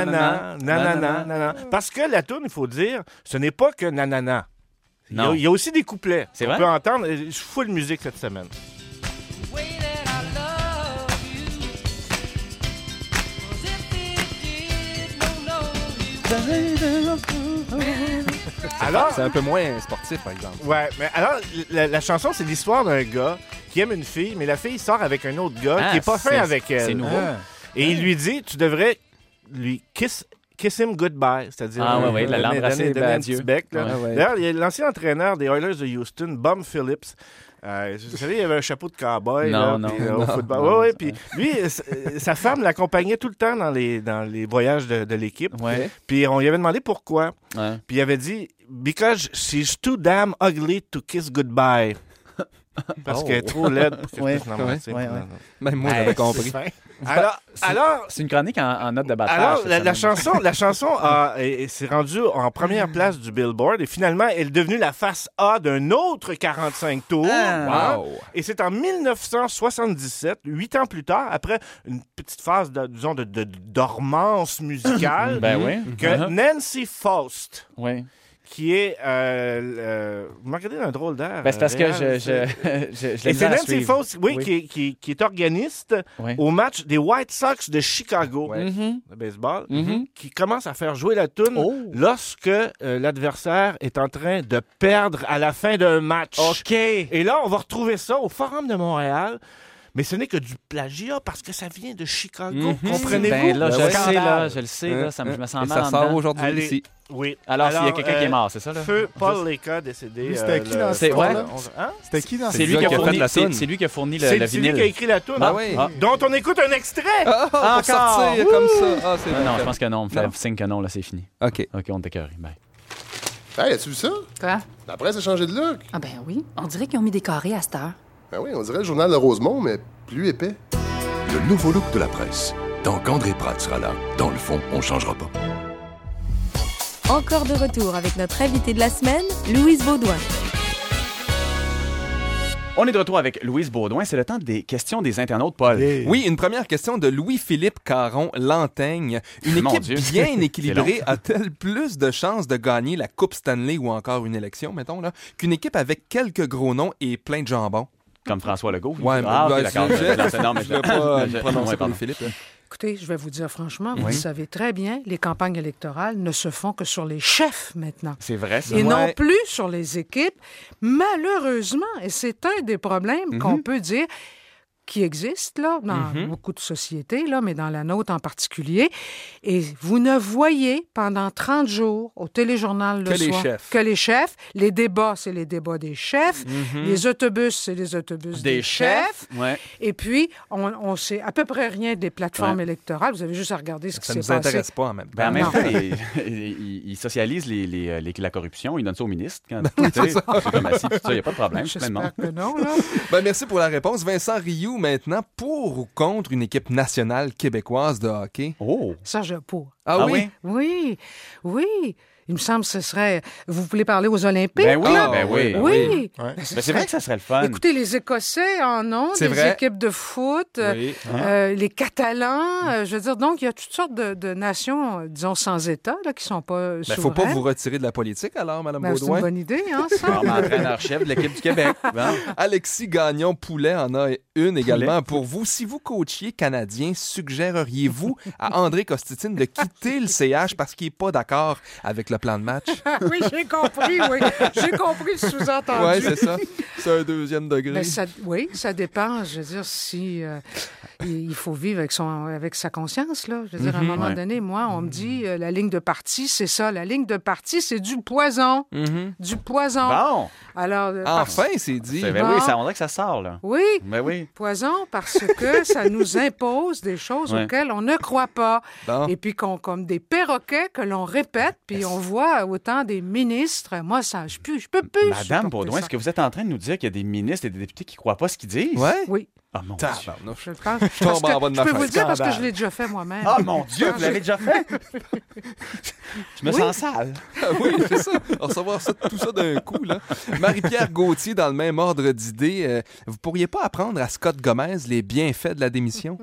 [SPEAKER 11] Parce que la toune, il faut dire, ce n'est pas que nanana. Il y a aussi des couplets.
[SPEAKER 12] C'est vrai?
[SPEAKER 11] On peut entendre. Je suis full musique cette semaine. Alors,
[SPEAKER 3] c'est un peu moins sportif, par exemple.
[SPEAKER 11] Ouais, mais alors, la chanson, c'est l'histoire d'un gars qui aime une fille, mais la fille sort avec un autre gars qui n'est pas fin avec elle.
[SPEAKER 12] C'est nouveau.
[SPEAKER 11] Et il lui dit, tu devrais lui kiss him goodbye, c'est-à-dire
[SPEAKER 12] l'embrasser
[SPEAKER 11] adieu. D'ailleurs, il y a l'ancien entraîneur des Oilers de Houston, Bum Phillips. Vous savez, il avait un chapeau de cowboy au football. Ouais, puis lui, sa femme l'accompagnait tout le temps dans les voyages de l'équipe.
[SPEAKER 12] Ouais.
[SPEAKER 11] Puis on lui avait demandé pourquoi. Ouais. Puis il avait dit « Because she's too damn ugly to kiss goodbye. » Parce qu'elle est trop laide pour que je puisse l'embrasser.
[SPEAKER 3] Même moi, j'avais compris.
[SPEAKER 11] Alors,
[SPEAKER 12] c'est une chronique en note de bâtard.
[SPEAKER 11] Alors, la chanson s'est rendue en première place du Billboard et finalement, elle est devenue la face A d'un autre 45 tours.
[SPEAKER 3] Wow.
[SPEAKER 11] Et c'est en 1977, 8 ans plus tard, après une petite phase, disons, de dormance musicale, que Nancy Faust... qui est... vous me regardez d'un drôle d'air.
[SPEAKER 12] C'est parce que je
[SPEAKER 11] et c'est Nancy Faust, qui est organiste au match des White Sox de Chicago, de baseball, qui commence à faire jouer la toune lorsque l'adversaire est en train de perdre à la fin d'un match.
[SPEAKER 12] OK.
[SPEAKER 11] Et là, on va retrouver ça au Forum de Montréal. Mais ce n'est que du plagiat parce que ça vient de Chicago. Comprenez-vous?
[SPEAKER 12] Là, je le sais, ça me sent mal.
[SPEAKER 3] Ça sort aujourd'hui ici.
[SPEAKER 11] Oui.
[SPEAKER 12] Alors, s'il y a quelqu'un qui est mort, c'est ça, là?
[SPEAKER 11] Feu Paul Leka décédé.
[SPEAKER 22] C'était qui dans cette histoire-là?
[SPEAKER 12] C'était qui dans cette histoire-là? C'est lui qui a fourni le vinyle.
[SPEAKER 11] C'est lui qui a écrit la toune. Dont on écoute un extrait.
[SPEAKER 3] Pour sortir comme ça.
[SPEAKER 12] Non, je pense que non. On me fait signe que non, là, c'est fini.
[SPEAKER 3] OK,
[SPEAKER 12] on t'écœure. Bye.
[SPEAKER 22] Hey, as-tu vu ça?
[SPEAKER 13] Quoi?
[SPEAKER 22] La presse a changé de look.
[SPEAKER 13] Ah ben oui. On dirait qu'ils ont mis des carrés à cette heure.
[SPEAKER 22] Ben oui, on dirait le journal de Rosemont, mais plus épais.
[SPEAKER 19] Le nouveau look de la presse. Tant qu'André Pratt sera là, dans le fond, on changera pas.
[SPEAKER 26] Encore de retour avec notre invité de la semaine, Louise Baudouin.
[SPEAKER 12] On est de retour avec Louise Baudouin. C'est le temps des questions des internautes, Paul.
[SPEAKER 3] Oui, une première question de Louis-Philippe Caron-Lantaigne. Une équipe bien équilibrée a-t-elle plus de chances de gagner la Coupe Stanley ou encore une élection, mettons, là, qu'une équipe avec quelques gros noms et plein de jambon?
[SPEAKER 12] Comme François Legault?
[SPEAKER 3] Ouais,
[SPEAKER 12] d'accord.
[SPEAKER 3] Non, mais je ne vais pas me prononcer pour Louis-Philippe.
[SPEAKER 27] Écoutez, je vais vous dire franchement, vous le savez très bien, les campagnes électorales ne se font que sur les chefs maintenant.
[SPEAKER 12] C'est vrai, ça.
[SPEAKER 27] Et non plus sur les équipes, malheureusement. Et c'est un des problèmes qu'on peut dire qui existent là, dans beaucoup de sociétés, là, mais dans la nôtre en particulier. Et vous ne voyez pendant 30 jours au téléjournal le soir que les chefs. Les débats, c'est les débats des chefs. Les autobus, c'est les autobus des chefs.
[SPEAKER 12] Ouais.
[SPEAKER 27] Et puis, on sait à peu près rien des plateformes électorales. Vous avez juste à regarder ce qui s'est passé.
[SPEAKER 3] Ça ne nous intéresse pas en même temps.
[SPEAKER 12] En même temps, ils socialisent la corruption. Ils donnent ça aux ministres.
[SPEAKER 3] C'est ça.
[SPEAKER 12] Il n'y a pas de problème.
[SPEAKER 27] J'espère que non. Là.
[SPEAKER 3] Merci pour la réponse. Vincent Rioux, maintenant, pour ou contre une équipe nationale québécoise de hockey?
[SPEAKER 27] Ça, je pour.
[SPEAKER 3] Ah oui?
[SPEAKER 27] Oui. Il me semble que ce serait... Vous voulez parler aux Olympiques?
[SPEAKER 12] Ben oui,
[SPEAKER 27] là?
[SPEAKER 12] ben oui.
[SPEAKER 27] Oui.
[SPEAKER 12] Ben c'est vrai que ça serait le fun.
[SPEAKER 27] Écoutez, les Écossais en ont, des équipes de foot, les Catalans, je veux dire, donc il y a toutes sortes de nations, disons, sans État, là, qui sont pas souveraines.
[SPEAKER 3] Il ne faut pas vous retirer de la politique, alors, Mme Baudouin.
[SPEAKER 27] C'est une bonne idée, hein, ça?
[SPEAKER 12] Entraîneur-chef de l'équipe du Québec. Bon.
[SPEAKER 3] Alexis Gagnon-Poulet en a une également pour vous. Si vous coachiez Canadien, suggéreriez-vous à André Costitine de quitter le CH parce qu'il n'est pas d'accord avec le plan de match?
[SPEAKER 27] Oui, j'ai compris le sous-entendu.
[SPEAKER 3] Oui, c'est ça. C'est un deuxième degré.
[SPEAKER 27] Ben, ça dépend. Je veux dire, si il faut vivre avec sa conscience, là. Je veux dire, à un moment donné, moi, on me dit, la ligne de parti, c'est ça. La ligne de parti, c'est du poison. Du poison.
[SPEAKER 12] Bon.
[SPEAKER 27] Alors,
[SPEAKER 3] enfin, c'est dit.
[SPEAKER 12] Ben oui, on dirait que ça sort, là.
[SPEAKER 27] Oui.
[SPEAKER 12] Ben oui.
[SPEAKER 27] Poison parce que ça nous impose des choses auxquelles on ne croit pas.
[SPEAKER 3] Bon.
[SPEAKER 27] Et puis, comme des perroquets que l'on répète, puis on voit autant des ministres. Moi, ça, je peux plus.
[SPEAKER 12] Madame Baudouin, est-ce que vous êtes en train de nous dire qu'il y a des ministres et des députés qui ne croient pas ce qu'ils disent?
[SPEAKER 27] Oui.
[SPEAKER 12] Ah, mon Dieu.
[SPEAKER 27] Je peux vous le dire parce que je l'ai déjà fait moi-même.
[SPEAKER 12] Ah, mon Dieu, vous l'avez déjà fait? Je me sens sale.
[SPEAKER 3] Ah oui, c'est ça. Recevoir tout ça d'un coup, là. Marie-Pierre Gauthier, dans le même ordre d'idées, vous pourriez pas apprendre à Scott Gomez les bienfaits de la démission?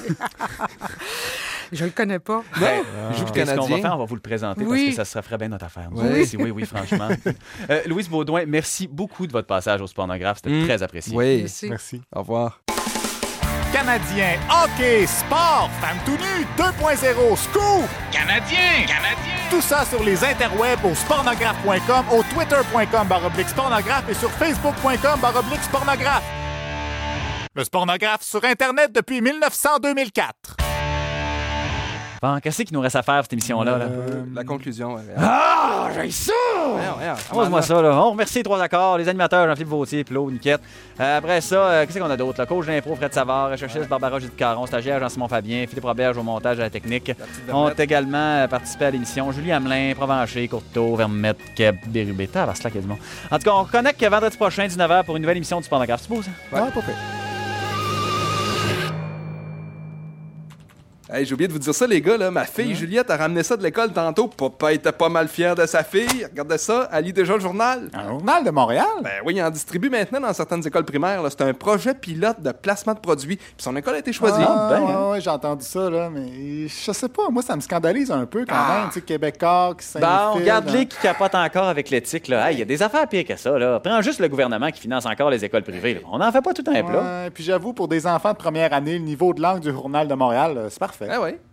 [SPEAKER 27] Je le connais pas.
[SPEAKER 3] Non, il joue le Canadien.
[SPEAKER 12] Ce qu'on va faire, on va vous le présenter parce que ça ferait bien notre affaire. Oui, franchement. Louise Baudouin, merci beaucoup de votre passage au Spornographe. C'était très apprécié.
[SPEAKER 3] Oui, merci. Au revoir.
[SPEAKER 6] Canadien, hockey, sport, femme tout nue, 2.0, scoop!
[SPEAKER 5] Canadien!
[SPEAKER 6] Tout ça sur les interwebs au spornographe.com, au twitter.com/spornographe et sur facebook.com/spornographe. Le Spornographe sur Internet depuis 1900-2004.
[SPEAKER 12] Bon, qu'est-ce qu'il nous reste à faire, cette émission-là?
[SPEAKER 3] La conclusion.
[SPEAKER 12] J'ai ça! Pose-moi ça, là. On remercie les 3 accords, les animateurs Jean-Philippe Vautier, Claude Niquette. Après ça, qu'est-ce qu'on a d'autre? Le coach d'impro, Fred Savard, recherchiste Barbara Gilles-Caron, stagiaire Jean-Simon Fabien, Philippe Roberge au montage à la technique. On a également participé à l'émission Julie Hamelin, Provencher, Courteau, Vermette, Keb, Bérubé. Parce que là, quasiment. En tout cas, on reconnecte vendredi prochain, 19h, pour une nouvelle émission du Spornographe. C'est beau, ça?
[SPEAKER 3] Ouais, pas fait. Hey, j'ai oublié de vous dire ça, les gars, là. Ma fille Juliette a ramené ça de l'école tantôt. Papa était pas mal fier de sa fille. Regardez ça, elle lit déjà le journal.
[SPEAKER 6] Un journal de Montréal?
[SPEAKER 3] Ben oui, il en distribue maintenant dans certaines écoles primaires. C'est un projet pilote de placement de produits. Puis son école a été choisie.
[SPEAKER 6] Oui, j'ai entendu ça, là, mais je sais pas. Moi, ça me scandalise un peu quand même. Tu sais, Québécois qui s'infilent.
[SPEAKER 12] Bon, regarde-les qui capotent encore avec l'éthique, là. Il y a des affaires pires que ça, là. Prends juste le gouvernement qui finance encore les écoles privées, là. On n'en fait pas tout un plat.
[SPEAKER 6] Puis j'avoue, pour des enfants de première année, le niveau de langue du journal de Montréal, c'est parfait.
[SPEAKER 3] Ah oui.